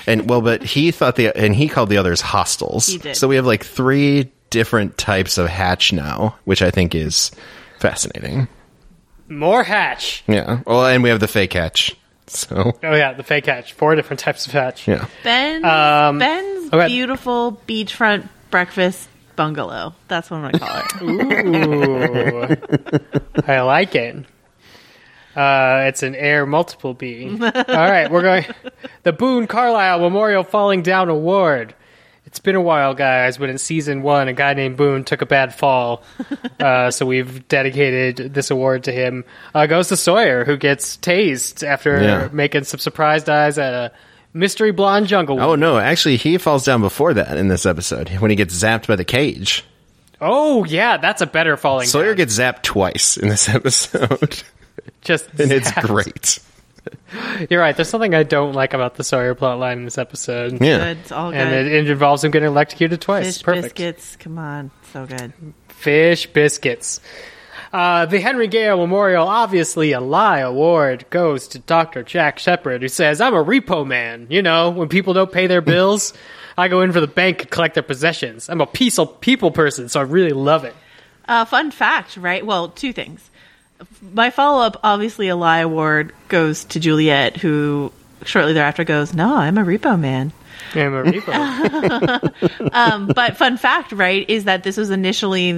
But he thought he called the others hostiles. He did. So we have like 3 different types of hatch now, which I think is fascinating. More hatch. Yeah. Well, and we have the fake hatch. So. Oh yeah, the fake hatch. 4 different types of hatch. Yeah. Ben's okay. beautiful beachfront breakfast bungalow. That's what I'm going to call it. Ooh. I like it. It's an Air Multiple B. All right, we're going... The Boone Carlisle Memorial Falling Down Award. It's been a while, guys, but in Season 1, a guy named Boone took a bad fall. So we've dedicated this award to him. Goes to Sawyer, who gets tased after making some surprised eyes at a mystery blonde jungle. Oh, no. Actually, he falls down before that in this episode, when he gets zapped by the cage. Oh, yeah, that's a better falling Sawyer down. gets zapped twice in this episode. And it's great. You're right. There's something I don't like about the Sawyer plotline in this episode. Yeah. Good. It's all good. And it involves him getting electrocuted twice. Fish Perfect. biscuits. Come on. So good. Fish biscuits. The Henry Gale Memorial Obviously a Lie Award goes to Dr. Jack Shepard, who says, I'm a repo man. You know, when people don't pay their bills, I go in for the bank and collect their possessions. I'm a peaceful people person, so I really love it. Fun fact, right? Well, 2 things. My follow-up, Obviously a Lie Award, goes to Juliet, who shortly thereafter goes, no, I'm a repo man. I'm a repo. But fun fact, right, is that this was initially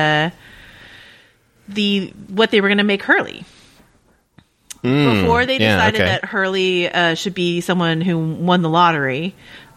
the what they were going to make Hurley. Before they decided that Hurley should be someone who won the lottery,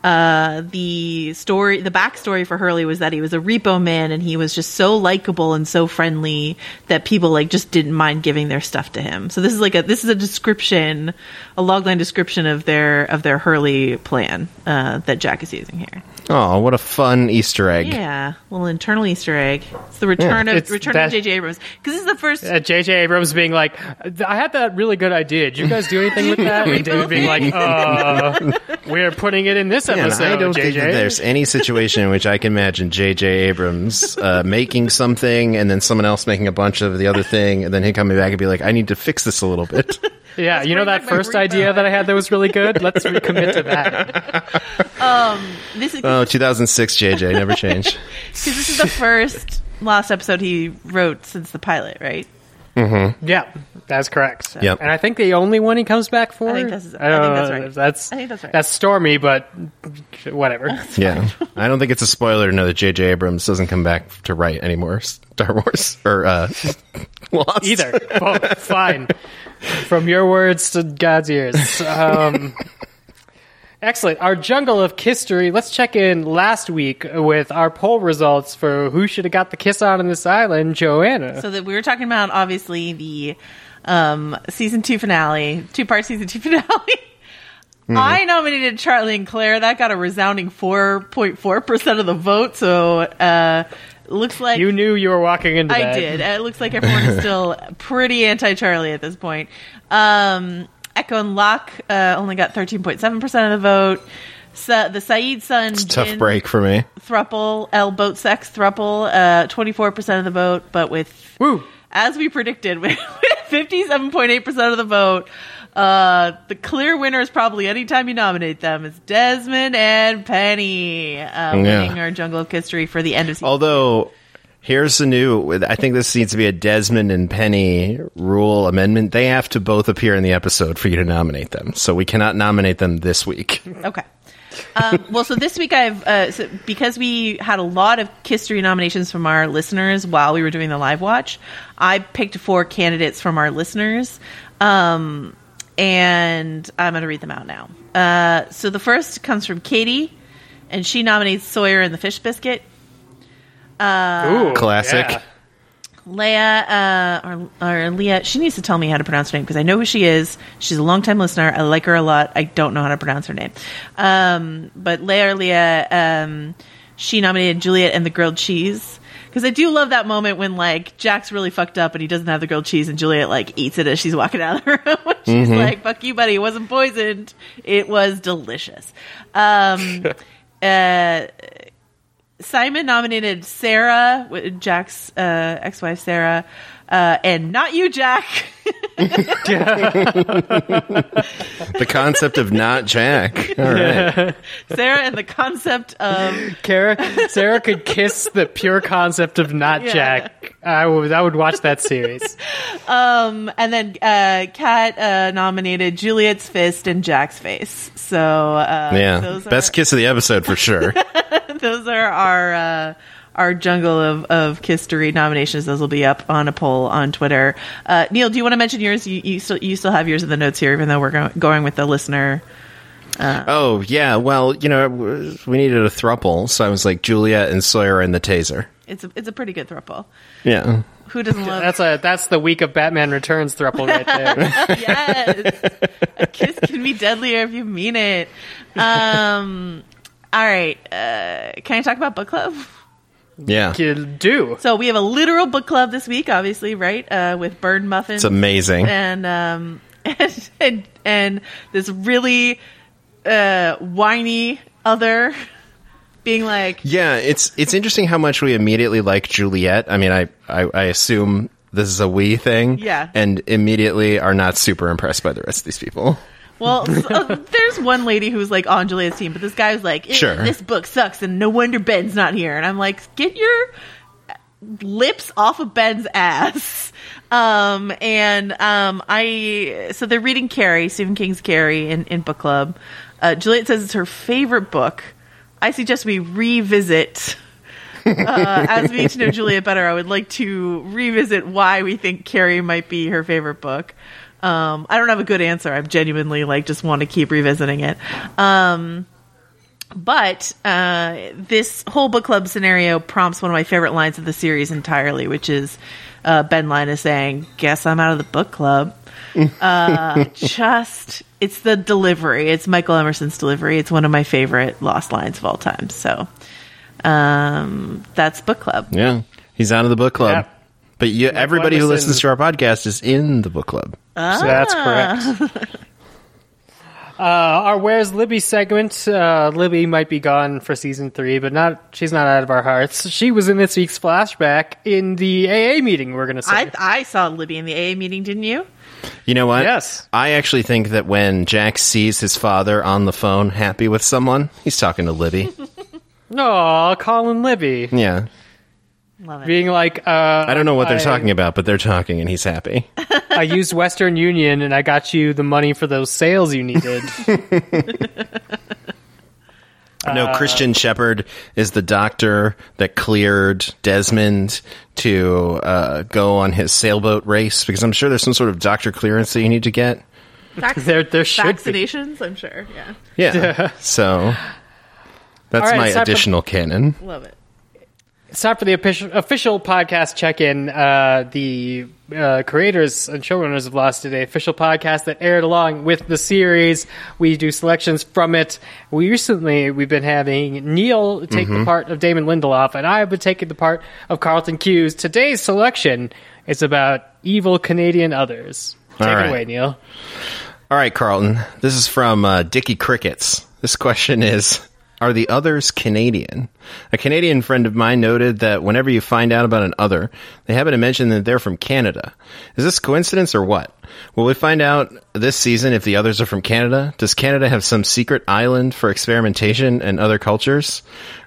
the backstory for Hurley was that he was a repo man and he was just so likable and so friendly that people like just didn't mind giving their stuff to him. So this is a description, a logline description of their Hurley plan that Jack is using here. Oh, what a fun Easter egg. Yeah, little internal Easter egg. It's the return of J.J. Abrams. Because this is the first... J.J. Abrams being like, I had that really good idea. Did you guys do anything with that? And David being like, we're putting it in this episode, I don't J.J. think that there's any situation in which I can imagine J.J. Abrams making something and then someone else making a bunch of the other thing and then him coming back and be like, I need to fix this a little bit. Yeah, you know that first idea that I had that was really good? Let's recommit to that. This is 2006 JJ, never changed. Because this is the last episode he wrote since the pilot, right? Mm-hmm. Yeah, that's correct. Yep. And I think the only one he comes back for... I think that's right. That's I think that's right. That's Stormy, but whatever. Yeah. I don't think it's a spoiler to know that J.J. Abrams doesn't come back to write anymore Star Wars or Lost. Either. Both. Fine. From your words to God's ears. Excellent. Our Jungle of Kisstory. Let's check in last week with our poll results for who should have got the kiss on this island, Joanna. So that we were talking about, obviously, the season 2 finale, 2-part season 2 finale. Mm-hmm. I nominated Charlie and Claire. That got a resounding 4.4% of the vote. So looks like you knew you were walking into that. I did. It looks like everyone is still pretty anti-Charlie at this point. Echo and Locke only got 13.7% of the vote. So the Saeed Son tough break for me. Thruple, L boat sex thruple, 24% of the vote, but with as we predicted, with 57.8% of the vote. The clear winner is probably anytime you nominate them. It's Desmond and Penny winning our Jungle of Kisstory for the end of season. Although, here's the new... I think this needs to be a Desmond and Penny rule amendment. They have to both appear in the episode for you to nominate them. So we cannot nominate them this week. Okay. Well, so this week because we had a lot of Kisstory nominations from our listeners while we were doing the live watch, I picked 4 candidates from our listeners. And I'm going to read them out now. So the first comes from Katie, and she nominates Sawyer and the Fish Biscuit. Ooh, classic. Yeah. Leah, or Leah, she needs to tell me how to pronounce her name because I know who she is. She's a longtime listener. I like her a lot. I don't know how to pronounce her name. But Leah, she nominated Juliet and the grilled cheese. Because I do love that moment when, like, Jack's really fucked up and he doesn't have the grilled cheese and Juliet, like, eats it as she's walking out of the room. She's like, fuck you, buddy. It wasn't poisoned. It was delicious. Simon nominated Sarah, Jack's ex-wife Sarah, and not you, Jack. The concept of not Jack. All right. Sarah and the concept of Sarah could kiss the pure concept of not Jack. I would watch that series. and then Kat nominated Juliet's fist and Jack's face. So those best kiss of the episode for sure. Those are our jungle of Kiss-to-Read nominations. Those will be up on a poll on Twitter. Neil, do you want to mention yours? You still have yours in the notes here, even though we're going with the listener. Oh yeah, well, we needed a throuple, so I was like Juliet and Sawyer and the Taser. It's a pretty good throuple. Yeah. Who doesn't love? That's the week of Batman Returns throuple right there. Yes, a kiss can be deadlier if you mean it. All right, can I talk about book club? Yeah. You do. So we have a literal book club this week, obviously, right? With Bird Muffins. It's amazing. And this really whiny other being like, yeah, it's interesting how much we immediately like Juliet. I mean, I assume this is a we thing. Yeah. And immediately are not super impressed by the rest of these people. well, there's one lady who's like on Juliet's team, but this guy was like, Sure. This book sucks and no wonder Ben's not here. And I'm like, get your lips off of Ben's ass. So they're reading Carrie, Stephen King's Carrie in book club. Juliet says it's her favorite book. I suggest we revisit, as we get to know Juliet better, I would like to revisit why we think Carrie might be her favorite book. I don't have a good answer. I'm genuinely just want to keep revisiting it. But this whole book club scenario prompts one of my favorite lines of the series entirely, which is Ben Linus saying, "Guess I'm out of the book club." It's the delivery. It's Michael Emerson's delivery. It's one of my favorite Lost lines of all time. So that's book club. Yeah. He's out of the book club. Yeah. But everybody who listens to our podcast is in the book club. So that's correct. Our Where's Libby segment. Libby might be gone for season 3, but she's not out of our hearts. She was in this week's flashback in the AA meeting, we're going to say. I saw Libby in the AA meeting, didn't you? You know what? Yes. I actually think that when Jack sees his father on the phone happy with someone, he's talking to Libby. Aw, Colin Libby. Yeah. Love it. Being like, I don't know what they're talking about, but they're talking and he's happy. I used Western Union and I got you the money for those sales you needed. No, Christian Shepherd is the doctor that cleared Desmond to go on his sailboat race, because I'm sure there's some sort of doctor clearance that you need to get. There should be. Vaccinations, I'm sure. Yeah. Yeah. So that's All right, my it's time for- additional canon. Love it. It's time for the official podcast check-in. The creators and showrunners of Lost did an official podcast that aired along with the series. We do selections from it. We've been having Neil take the part of Damon Lindelof, and I have been taking the part of Carlton Cuse. Today's selection is about evil Canadian others. Take it away, Neil. All right, Carlton. This is from Dickie Crickets. This question is, are the others Canadian? A Canadian friend of mine noted that whenever you find out about an other, they happen to mention that they're from Canada. Is this coincidence or what? Will we find out this season if the others are from Canada? Does Canada have some secret island for experimentation and other cultures?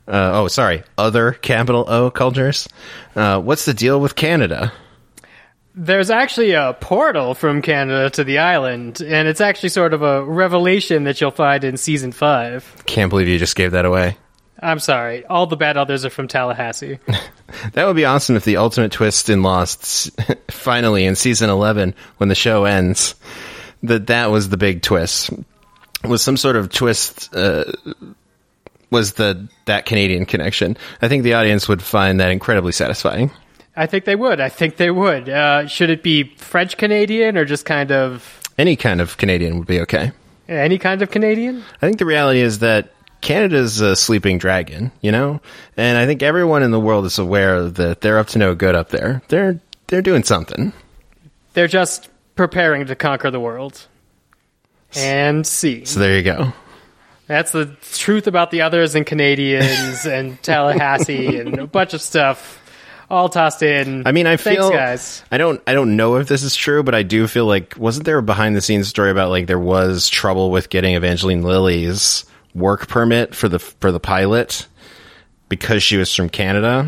Other capital O cultures? What's the deal with Canada? There's actually a portal from Canada to the island, and it's actually sort of a revelation that you'll find in season 5. Can't believe you just gave that away. I'm sorry. All the bad others are from Tallahassee. That would be awesome if the ultimate twist in Lost, finally in season 11, when the show ends, that was the big twist. Was some sort of twist, was that Canadian connection. I think the audience would find that incredibly satisfying. I think they would. Should it be French Canadian or just kind of... Any kind of Canadian would be okay. Any kind of Canadian? I think the reality is that Canada's a sleeping dragon, And I think everyone in the world is aware that they're up to no good up there. They're doing something. They're just preparing to conquer the world. And see. So there you go. That's the truth about the others and Canadians and Tallahassee and a bunch of stuff. all tossed in. I mean, I feel, Thanks, guys. I don't know if this is true, but I do feel like, wasn't there a behind the scenes story about like there was trouble with getting Evangeline Lilly's work permit for the pilot because she was from Canada?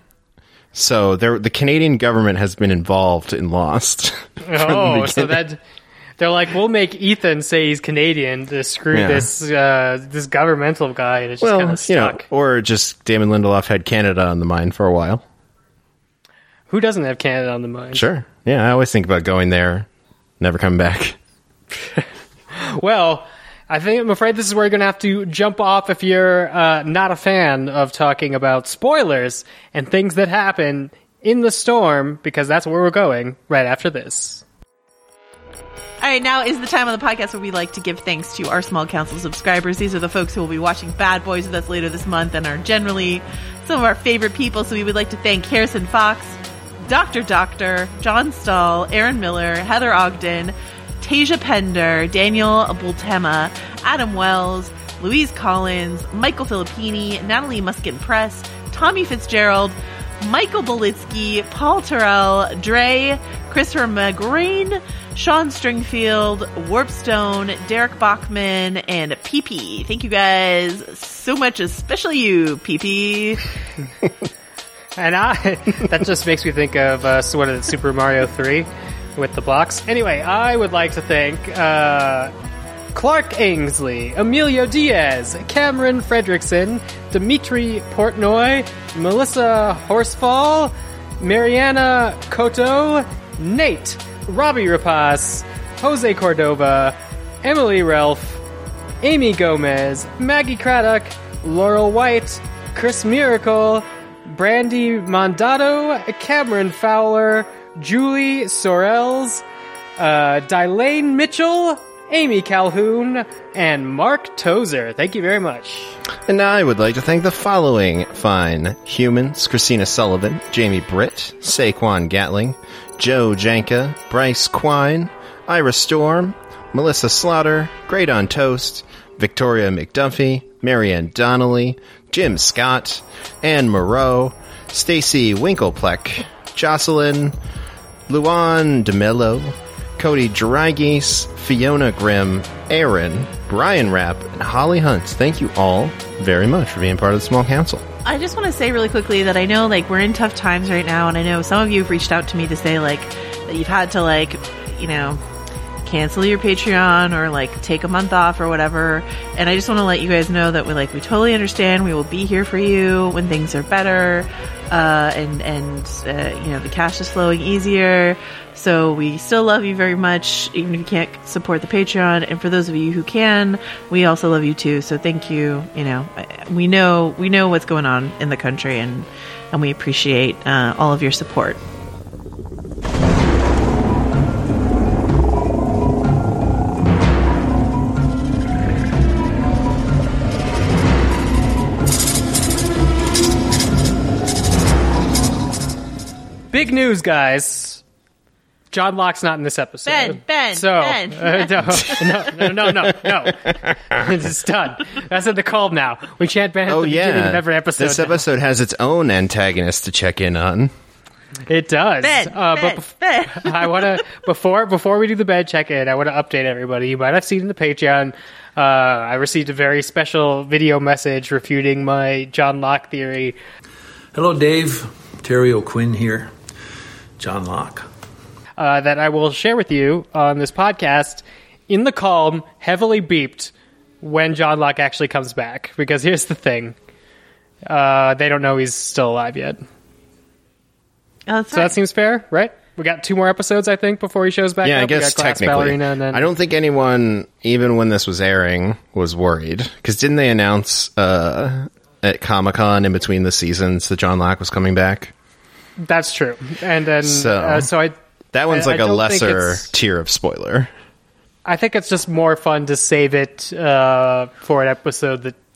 So the Canadian government has been involved in Lost. Oh, so that they're like, we'll make Ethan say he's Canadian to screw this governmental guy, and it's just kind of stuck. Or just Damon Lindelof had Canada on the mind for a while. Who doesn't have Canada on the mind? Sure. Yeah, I always think about going there, never coming back. Well, I'm afraid this is where you're going to have to jump off if you're not a fan of talking about spoilers and things that happen in the storm, because that's where we're going right after this. All right, now is the time on the podcast where we like to give thanks to our small council subscribers. These are the folks who will be watching Bad Boys with us later this month and are generally some of our favorite people. So we would like to thank Harrison Fox, Dr. John Stahl, Aaron Miller, Heather Ogden, Tasia Pender, Daniel Bultema, Adam Wells, Louise Collins, Michael Filippini, Natalie Muskin-Press, Tommy Fitzgerald, Michael Belitsky, Paul Terrell, Dre, Christopher McGrain, Sean Stringfield, Warpstone, Derek Bachman, and PP. Thank you guys so much, especially you, PP. And that just makes me think of Super Mario 3 with the blocks. Anyway, I would like to thank Clark Ainsley, Emilio Diaz, Cameron Fredrickson, Dimitri Portnoy, Melissa Horsfall, Mariana Cotto, Nate, Robbie Rapace, Jose Cordova, Emily Ralph, Amy Gomez, Maggie Craddock, Laurel White, Chris Miracle, Brandy Mondato, Cameron Fowler, Julie Sorels, Dylane Mitchell, Amy Calhoun, and Mark Tozer. Thank you very much. And I would like to thank the following fine humans: Christina Sullivan, Jamie Britt, Saquon Gatling, Joe Janka, Bryce Quine, Ira Storm, Melissa Slaughter, Great on Toast, Victoria McDuffie, Marianne Donnelly, Jim Scott, Anne Moreau, Stacy Winklepleck, Jocelyn, Luan DeMello, Cody Drygis, Fiona Grimm, Aaron, Brian Rapp, and Holly Hunt. Thank you all very much for being part of the small council. I just want to say really quickly that I know, like, we're in tough times right now, and I know some of you have reached out to me to say, like, that you've had to, like, cancel your Patreon or, like, take a month off or whatever. And I just want to let you guys know that we totally understand. We will be here for you when things are better, and the cash is flowing easier. So we still love you very much, even if you can't support the Patreon. And for those of you who can, we also love you too. So thank you. We know what's going on in the country, and we appreciate all of your support. Big news, guys. John Locke's not in this episode. Ben. No. It's done. That's at the call now. We chant Ben at the beginning of every episode. This episode has its own antagonist to check in on. It does. Ben. I want to before we do the bed check-in, I want to update everybody. You might have seen in the Patreon, I received a very special video message refuting my John Locke theory. Hello, Dave. Terry O'Quinn here. John Locke. That I will share with you on this podcast in the calm, heavily beeped, when John Locke actually comes back. Because here's the thing. They don't know he's still alive yet. Oh, so that seems fair, right? We got 2 more episodes, I think, before he shows back up. Yeah, I guess technically. I don't think anyone, even when this was airing, was worried. Because didn't they announce at Comic-Con in between the seasons that John Locke was coming back? That's true. And then that one's like a lesser tier of spoiler. I think it's just more fun to save it for an episode that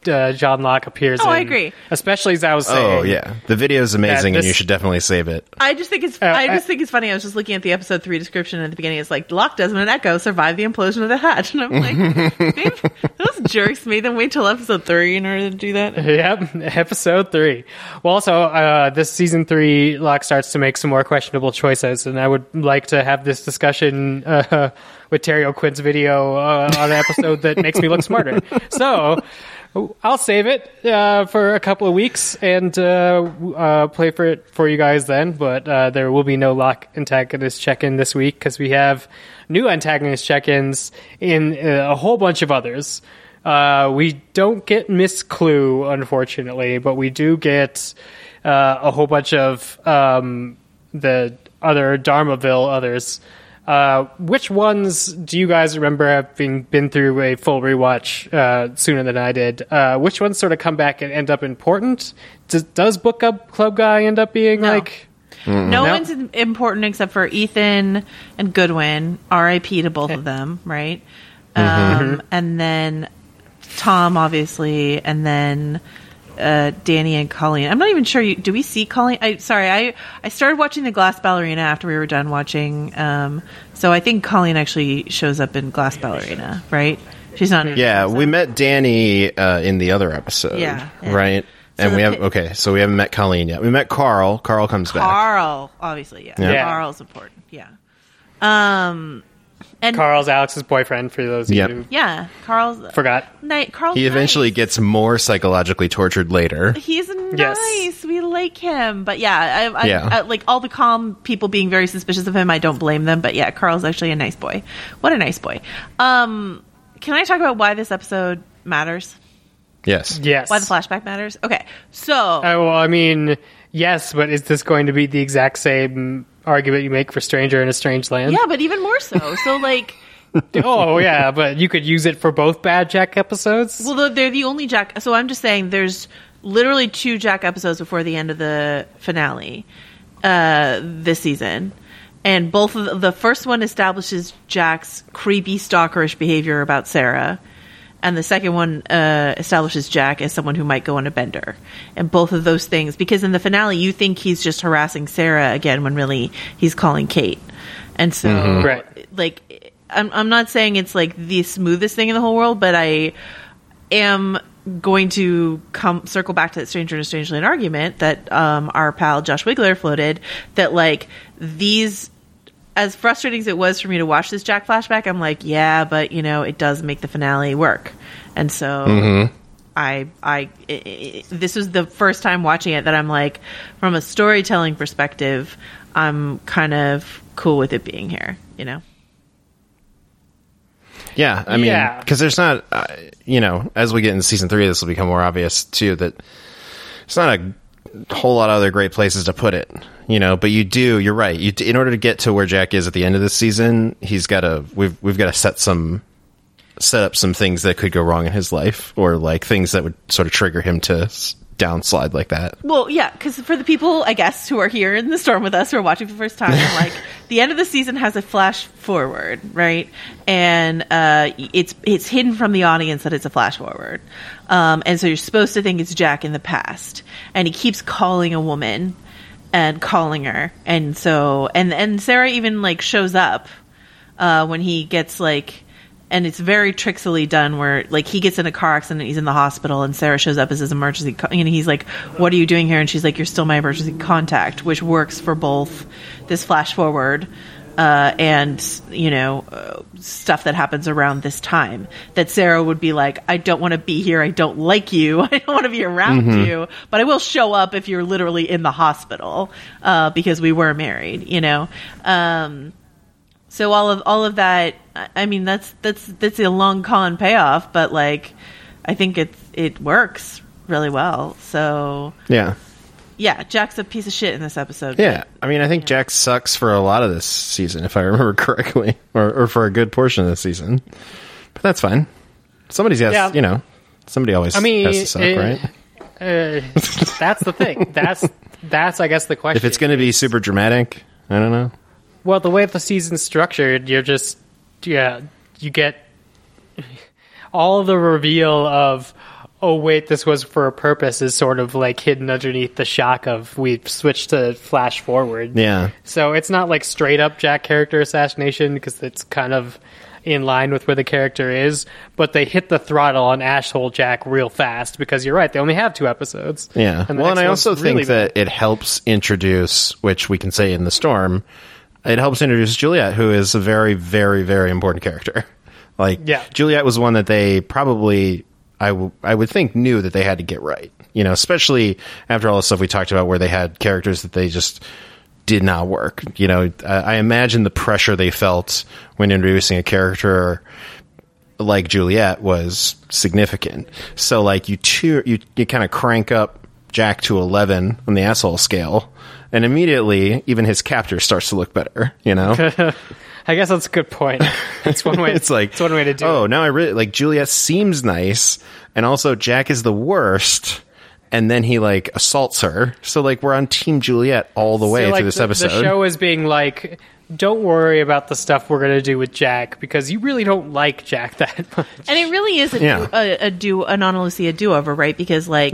John Locke appears in. I agree. Especially as I was saying. Oh yeah, the video is amazing, and this- you should definitely save it. I just think it's funny. I was just looking at the episode 3 description at the beginning. It's like Locke, Desmond, and Echo survived the implosion of the hatch, and I'm like, those jerks made them wait till episode 3 in order to do that. Yep, episode 3. Well, also, this season 3, Locke starts to make some more questionable choices, and I would like to have this discussion with Terry O'Quinn's video on an episode that makes me look smarter. So I'll save it for a couple of weeks and play for it for you guys then. But there will be no Locke antagonist check-in this week because we have new antagonist check-ins in a whole bunch of others. We don't get Miss Clue, unfortunately, but we do get a whole bunch of the other Dharmaville others. Which ones do you guys remember having been through a full rewatch sooner than I did? Which ones sort of come back and end up important? Does Book Club Guy end up being like... No one's important except for Ethan and Goodwin. R.I.P. to both of them, right? And then Tom, obviously, and then Danny and Colleen. I'm not even sure. Do we see Colleen? I started watching The Glass Ballerina after we were done watching. So I think Colleen actually shows up in Glass Ballerina, right? She's not. Yeah, we met Danny in the other episode. Yeah. Right. So And so we haven't met Colleen yet. We met Carl. Carl comes back. Carl, obviously, yeah. Carl's important. Yeah. And Carl's Alex's boyfriend, for those of you who Carl's forgot. Carl's he eventually gets more psychologically tortured later. He's nice. We like him. But I like all the calm people being very suspicious of him. I don't blame them. But yeah, Carl's actually a nice boy. What a nice boy. Can I talk about why this episode matters? Yes. Why the flashback matters? Okay. So. Well, I mean, yes, but is this going to be the exact same argument you make for Stranger in a Strange Land? Yeah, but even more so. So, like... Oh, yeah, but you could use it for both bad Jack episodes? Well, they're the only Jack... So I'm just saying there's literally 2 Jack episodes before the end of the finale this season. And both of the first one establishes Jack's creepy, stalkerish behavior about Sarah. And the second one establishes Jack as someone who might go on a bender. And both of those things, because in the finale, you think he's just harassing Sarah again when really he's calling Kate. And so, like, I'm not saying it's like the smoothest thing in the whole world, but I am going to circle back to that Stranger in a Strange Land argument that our pal Josh Wigler floated, that like these... As frustrating as it was for me to watch this Jack flashback, I'm like, yeah, but it does make the finale work. And so this was the first time watching it that I'm like, from a storytelling perspective, I'm kind of cool with it being here, Yeah, I mean, because there's not, as we get into season 3, this will become more obvious too, that it's not a whole lot of other great places to put it, but you're right. In order to get to where Jack is at the end of this season, we've got to set up some things that could go wrong in his life, or like things that would sort of trigger him to downslide like that. Well, yeah, because for the people, I guess, who are here in the storm with us, who are watching for the first time, like the end of the season has a flash forward, right? And it's hidden from the audience that it's a flash forward. And so you're supposed to think it's Jack in the past. And he keeps calling a woman and calling her. And so, and Sarah even like shows up when he gets like, and it's very tricksily done where like he gets in a car accident, he's in the hospital, and Sarah shows up as his emergency he's like, what are you doing here? And she's like, you're still my emergency contact, which works for both this flash forward and stuff that happens around this time, that Sarah would be like, I don't want to be here, I don't like you, I don't want to be around you, but I will show up if you're literally in the hospital because we were married, so all of that, I mean, that's a long con payoff, but like, I think it works really well. So yeah, Jack's a piece of shit in this episode. Yeah, I mean, I think Jack sucks for a lot of this season, if I remember correctly, or for a good portion of the season. But that's fine. Somebody's got, somebody always has to suck, right? That's the thing. That's I guess the question. If it's going to be super dramatic, I don't know. Well, the way the season's structured, you get all the reveal of, oh wait, this was for a purpose is sort of like hidden underneath the shock of we've switched to flash forward. Yeah. So it's not like straight up Jack character assassination because it's kind of in line with where the character is, but they hit the throttle on asshole Jack real fast because you're right, they only have 2 episodes. Yeah. And Well, and I also really think that it helps introduce, which we can say in The Storm, it helps introduce Juliet, who is a very, very, very important character. Like, Yeah. Juliet was one that they probably, I would think, knew that they had to get right. You know, especially after all the stuff we talked about where they had characters that they just did not work. You know, I imagine the pressure they felt when introducing a character like Juliet was significant. So, like, you kind of crank up Jack to 11 on the asshole scale, and immediately even his captor starts to look better, you know? I guess that's a good point. It's one way. It's like, it's one way to do it. Oh, now I really like Juliet seems nice, and also Jack is the worst. And then he like assaults her. So like we're on Team Juliet all the way like, through this episode. The show is being like, don't worry about the stuff we're going to do with Jack because you really don't like Jack that much. And it really is an Ana Lucia do-over, right? Because like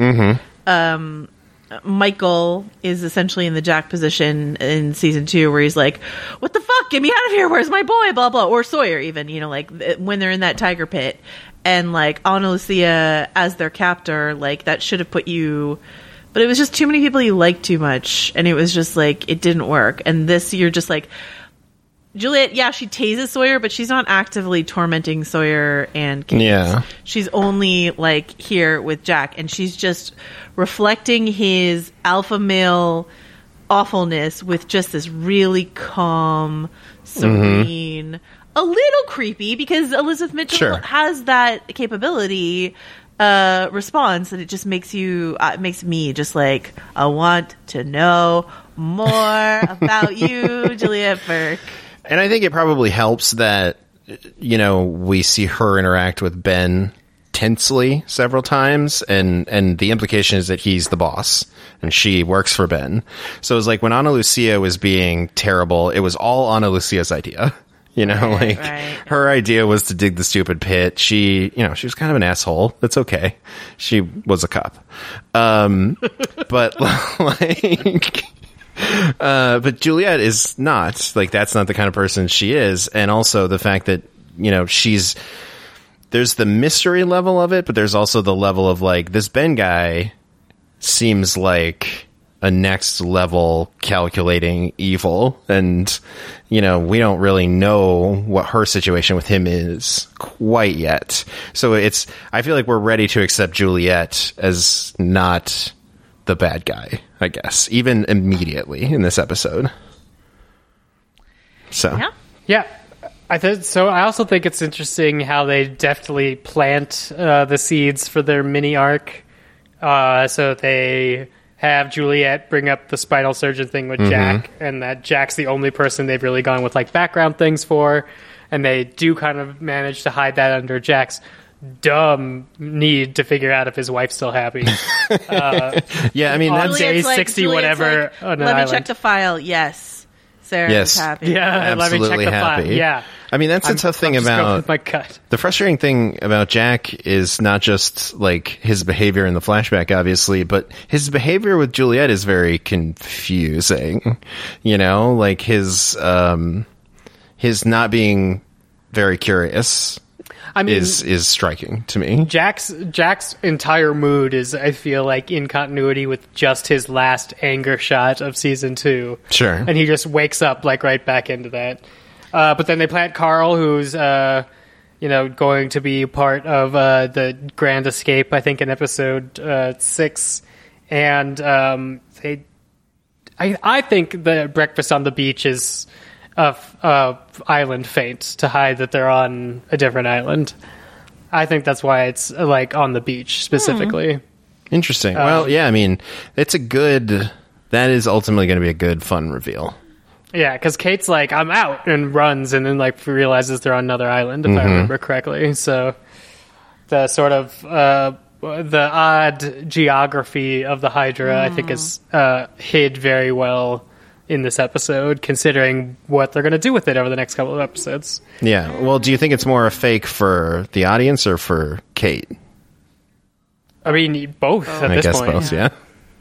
Michael is essentially in the Jack position in season 2 where he's like, what the fuck? Get me out of here. Where's my boy? Blah, blah. Or Sawyer even, you know, like when they're in that tiger pit. And like Ana Lucia as their captor, like that should have put you, but it was just too many people you liked too much, and it was just like it didn't work. And this, you're just like Juliet, yeah, she tases Sawyer, but she's not actively tormenting Sawyer and Kate. Yeah, she's only like here with Jack, and she's just reflecting his alpha male awfulness with just this really calm, serene. A little creepy because Elizabeth Mitchell has that capability response, and it just makes you makes me just like, I want to know more about you, Juliet Burke. And I think it probably helps that, you know, we see her interact with Ben tensely several times, and the implication is that he's the boss and she works for Ben. So it was like when Ana Lucia was being terrible, it was all Ana Lucia's idea. You know, her idea was to dig the stupid pit. She was kind of an asshole. That's okay. She was a cop. But like, but Juliet is not. Like, that's not the kind of person she is. And also the fact that, you know, there's the mystery level of it, but there's also the level of like, this Ben guy seems like a next level calculating evil, and you know, we don't really know what her situation with him is quite yet. So I feel like we're ready to accept Juliet as not the bad guy, I guess, even immediately in this episode. So yeah. I also think it's interesting how they deftly plant the seeds for their mini arc. So they have Juliet bring up the spinal surgeon thing with Jack, and that Jack's the only person they've really gone with like background things for, and they do kind of manage to hide that under Jack's dumb need to figure out if his wife's still happy. Yeah, I mean, on day 60 whatever. Like, let me check the file. Yes, Sarah's happy. Yeah, absolutely let me check the happy. file. Yeah. I mean, that's the tough thing about my gut. The frustrating thing about Jack is not just like his behavior in the flashback, obviously, but his behavior with Juliet is very confusing. You know, like his not being very curious. I mean, is striking to me. Jack's entire mood is, I feel like, in continuity with just his last anger shot of season 2. Sure, and he just wakes up like right back into that. But then they plant Carl, who's going to be part of the Grand Escape, I think, in episode 6. And I think the breakfast on the beach is a island feint to hide that they're on a different island. I think that's why it's like on the beach specifically. Interesting. Well, yeah, I mean, that is ultimately going to be a good, fun reveal. Yeah, because Kate's like, I'm out, and runs, and then like realizes they're on another island, if I remember correctly. So the sort of the odd geography of the Hydra, I think, is hid very well in this episode, considering what they're going to do with it over the next couple of episodes. Yeah. Well, do you think it's more a fake for the audience or for Kate? I mean, both at I this guess point. both, yeah.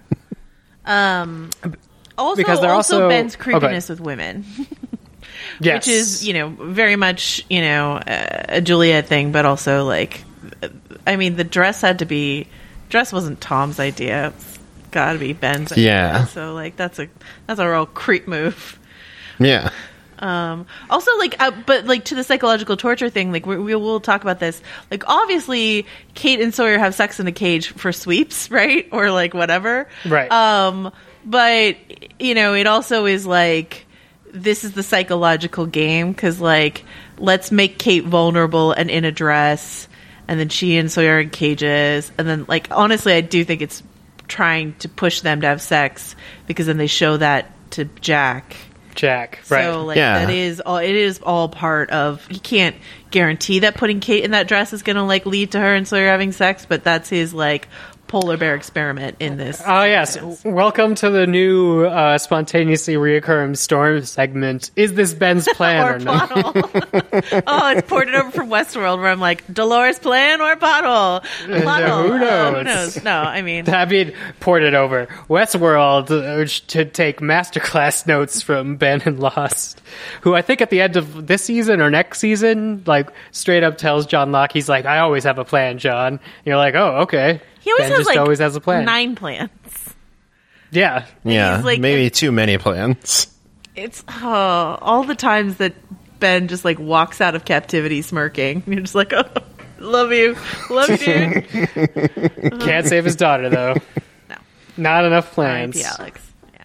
Also, Because they're also- Ben's okay. creepiness with women. Yes. Which is, very much, a Juliet thing, but also, like, I mean, the dress wasn't Tom's idea. It's gotta be Ben's idea. Yeah. So, like, that's a real creep move. Yeah. Also, like, but, like, to the psychological torture thing, like, we will talk about this. Like, obviously, Kate and Sawyer have sex in a cage for sweeps, right? Or, like, whatever. Right. But, it also is, like, this is the psychological game, because, like, let's make Kate vulnerable and in a dress, and then she and Sawyer are in cages, and then, like, honestly, I do think it's trying to push them to have sex, because then they show that to Jack, right. So, like, Yeah. it is all part of, he can't guarantee that putting Kate in that dress is going to, like, lead to her and Sawyer having sex, but that's his, like, polar bear experiment in this. Oh, yes. Welcome to the new spontaneously reoccurring storm segment. Is this Ben's plan or not? Pothole. Oh, it's ported over from Westworld, where I'm like, Dolores plan or pothole? Pothole. Who knows? Who knows? No, I mean, Ported over. Westworld to take masterclass notes from Ben and Lost, who I think at the end of this season or next season, like, straight up tells John Locke, he's like, I always have a plan, John. And you're like, oh, okay. he always Ben has, just like, always has a plan. 9 plans. Yeah. Yeah. He's like- Maybe too many plans. It's all the times that Ben just, like, walks out of captivity smirking. You're just like, oh, love you, dude. Can't save his daughter, though. No. Not enough plans. R.I.P. Alex. Yeah.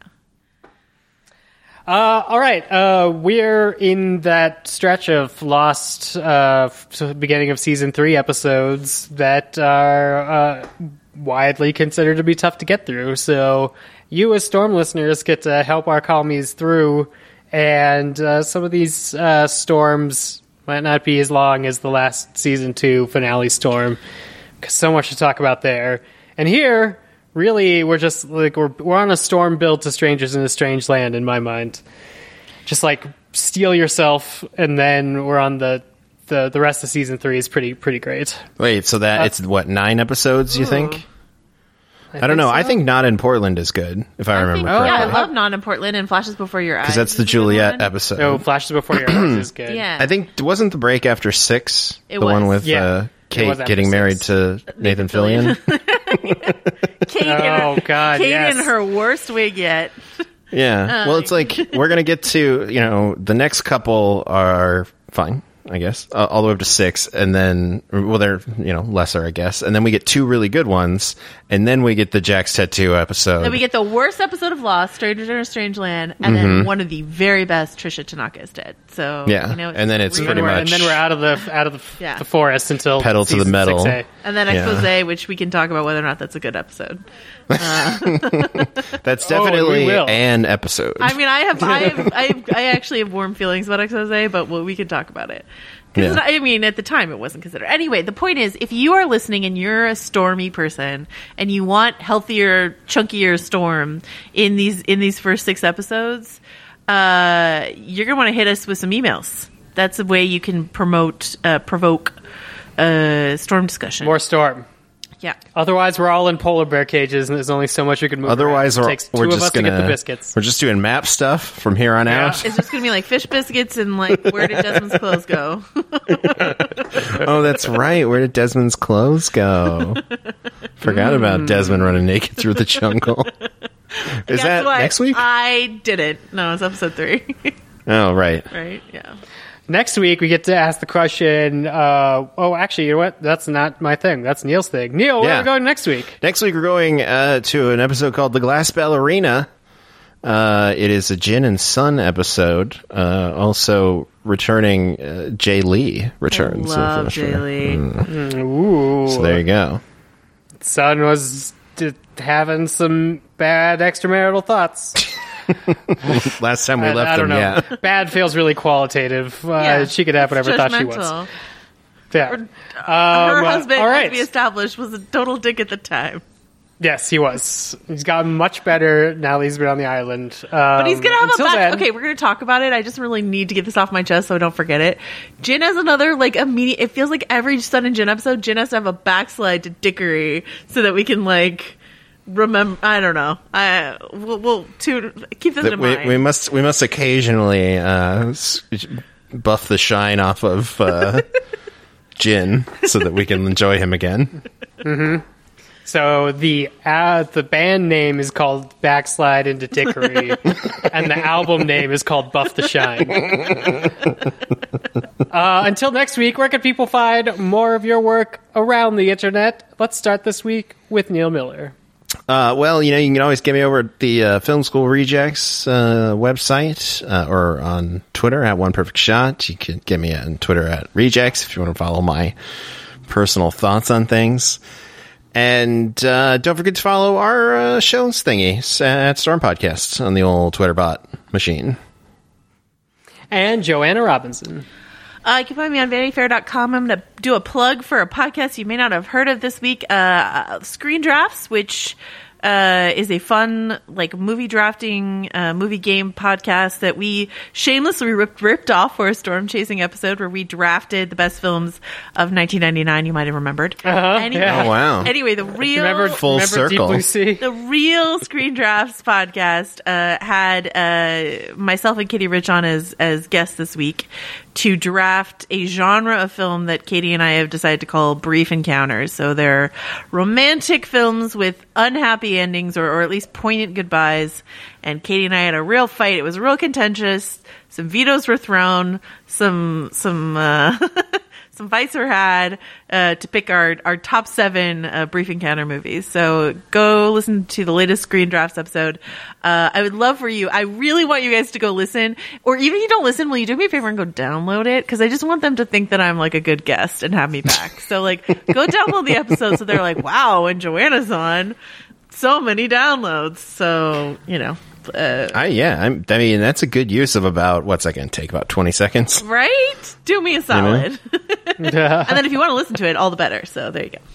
All right. We're in that stretch of Lost, beginning of season 3 episodes that are widely considered to be tough to get through. So you as Storm listeners get to help our colonies through, and some of these storms might not be as long as the last season 2 finale storm, because so much to talk about there. And here, really, we're just like we're on a storm built to strangers in a strange land, in my mind. Just like steel yourself, and then we're on the rest of season 3 is pretty great. Wait, so that it's what, 9 episodes? You think? I don't know. so. I think Not in Portland is good, if I remember Yeah, I correctly. love Not in Portland and Flashes Before Your Eyes. Because that's the is a good Juliet one. episode. No, Flashes Before Your Eyes is good. Yeah. I think wasn't the break after 6 It the one was. with Yeah, it was Kate after getting married 6. to Nathan Fillion? Kate, Oh, God, Kate yes. in her worst wig yet. Yeah. Well, it's like we're gonna get to the next couple are fine, I guess, all the way up to 6, and then they're lesser, I guess, and then we get 2 really good ones, and then we get the Jack's Tattoo episode. Then we get the worst episode of Lost, Strangers in a Strange Land, and then one of the very best. Trisha Tanaka is dead. So Yeah. it's And then it's really pretty weird. much- And then we're out of the Yeah. the forest until Pedal to the season metal. 6A. And then Yeah. Expose, which we can talk about whether or not that's a good episode. That's Oh, we definitely will. an episode. I mean, I actually have warm feelings about Expose, but we can talk about it. Because Yeah. I mean, at the time, it wasn't considered. Anyway, the point is, if you are listening and you're a stormy person and you want healthier, chunkier storm in these first 6 episodes, you're gonna want to hit us with some emails. That's a way you can provoke storm discussion. More storm. Yeah. Otherwise, we're all in polar bear cages, and there's only so much we can move. Otherwise, around. It takes 2 we're of us just to get the gonna biscuits. we're just doing map stuff from here on Yeah. out. It's just gonna be like fish biscuits and like, where did Desmond's clothes go? Oh, that's right. Where did Desmond's clothes go? Forgot about Desmond running naked through the jungle. Is Guess that what? next week? I didn't. No, it's episode 3. Oh, right. Right? Yeah. Next week, we get to ask the question. Actually, you know what? That's not my thing. That's Neil's thing. Neil, where Yeah. are we going next week? Next week, we're going to an episode called The Glass Ballerina. It is a Jin and Sun episode. Also returning, Jay Lee returns. I love for the show. Jay Lee. Ooh, So there you go. Son was having some bad extramarital thoughts. Last time we I left don't him, know. yeah. Bad feels really qualitative. Yeah. She could have It's whatever thought she was. judgmental. Yeah. Her husband, all as right. we established, was a total dick at the time. Yes, he was. He's gotten much better now that he's been on the island. But he's going to have a back... then, Okay, we're going to talk about it. I just really need to get this off my chest so I don't forget it. Jin has another, like, immediate... It feels like every Sun and Jin episode, Jin has to have a backslide to Dickory so that we can, like... Remember, I don't know. We'll keep this in mind. We must occasionally buff the shine off of Jin so that we can enjoy him again. Mm-hmm. So the band name is called Backslide into Dickory, and the album name is called Buff the Shine. Until next week, where can people find more of your work around the internet? Let's start this week with Neil Miller. Well, you can always get me over at the Film School Rejects website or on Twitter at One Perfect Shot. You can get me on Twitter at Rejects if you want to follow my personal thoughts on things. And don't forget to follow our shows thingy at Storm Podcasts on the old Twitter bot machine. And Joanna Robinson. You can find me on VanityFair.com. I'm going to do a plug for a podcast you may not have heard of this week, Screen Drafts, which is a fun, like, movie drafting, movie game podcast that we shamelessly ripped off for a storm chasing episode where we drafted the best films of 1999. You might have remembered. Anyway, yeah. Oh, wow. Anyway, the real Deep Blue Sea? The real Screen Drafts podcast had myself and Katie Rich on as guests this week to draft a genre of film that Katie and I have decided to call brief encounters. So they're romantic films with unhappy endings or at least poignant goodbyes. And Katie and I had a real fight. It was real contentious. Some vetoes were thrown. Some fights were had to pick our top 7 brief encounter movies. So go listen to the latest Screen Drafts episode. I would love for you. I really want you guys to go listen. Or even if you don't listen, will you do me a favor and go download it? Because I just want them to think that I'm like a good guest and have me back. So like go download the episode so they're like, wow, and Joanna's on. So many downloads. So, I mean, that's a good use of about, what's that going to take, about 20 seconds? Right? Do me a solid. And then if you want to listen to it, all the better. So there you go.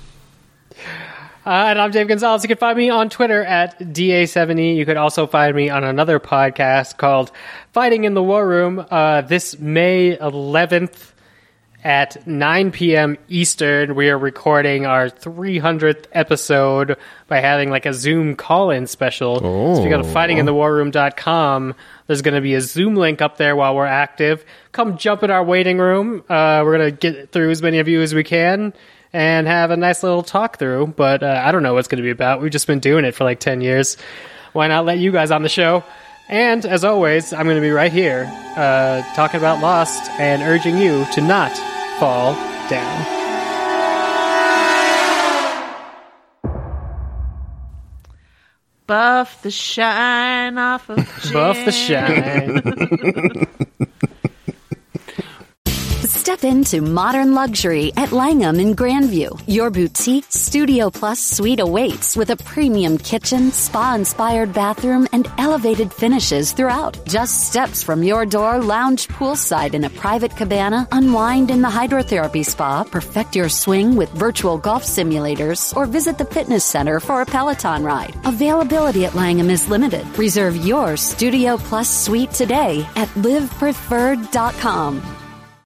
And I'm Dave Gonzalez. You can find me on Twitter at DA70. You could also find me on another podcast called Fighting in the War Room. This May 11th at 9 p.m. Eastern, we are recording our 300th episode by having like a Zoom call-in special. So if you go to fightinginthewarroom.com, there's going to be a Zoom link up there while we're active. Come jump in our waiting room. We're going to get through as many of you as we can and have a nice little talk through. But I don't know what it's going to be about. We've just been doing it for like 10 years. Why not let you guys on the show? And, as always, I'm going to be right here talking about Lost and urging you to not fall down. Buff the shine off of Jin. Buff the shine. Step into modern luxury at Langham in Grandview. Your boutique Studio Plus suite awaits with a premium kitchen, spa-inspired bathroom, and elevated finishes throughout. Just steps from your door, lounge poolside in a private cabana, unwind in the hydrotherapy spa, perfect your swing with virtual golf simulators, or visit the fitness center for a Peloton ride. Availability at Langham is limited. Reserve your Studio Plus suite today at livepreferred.com.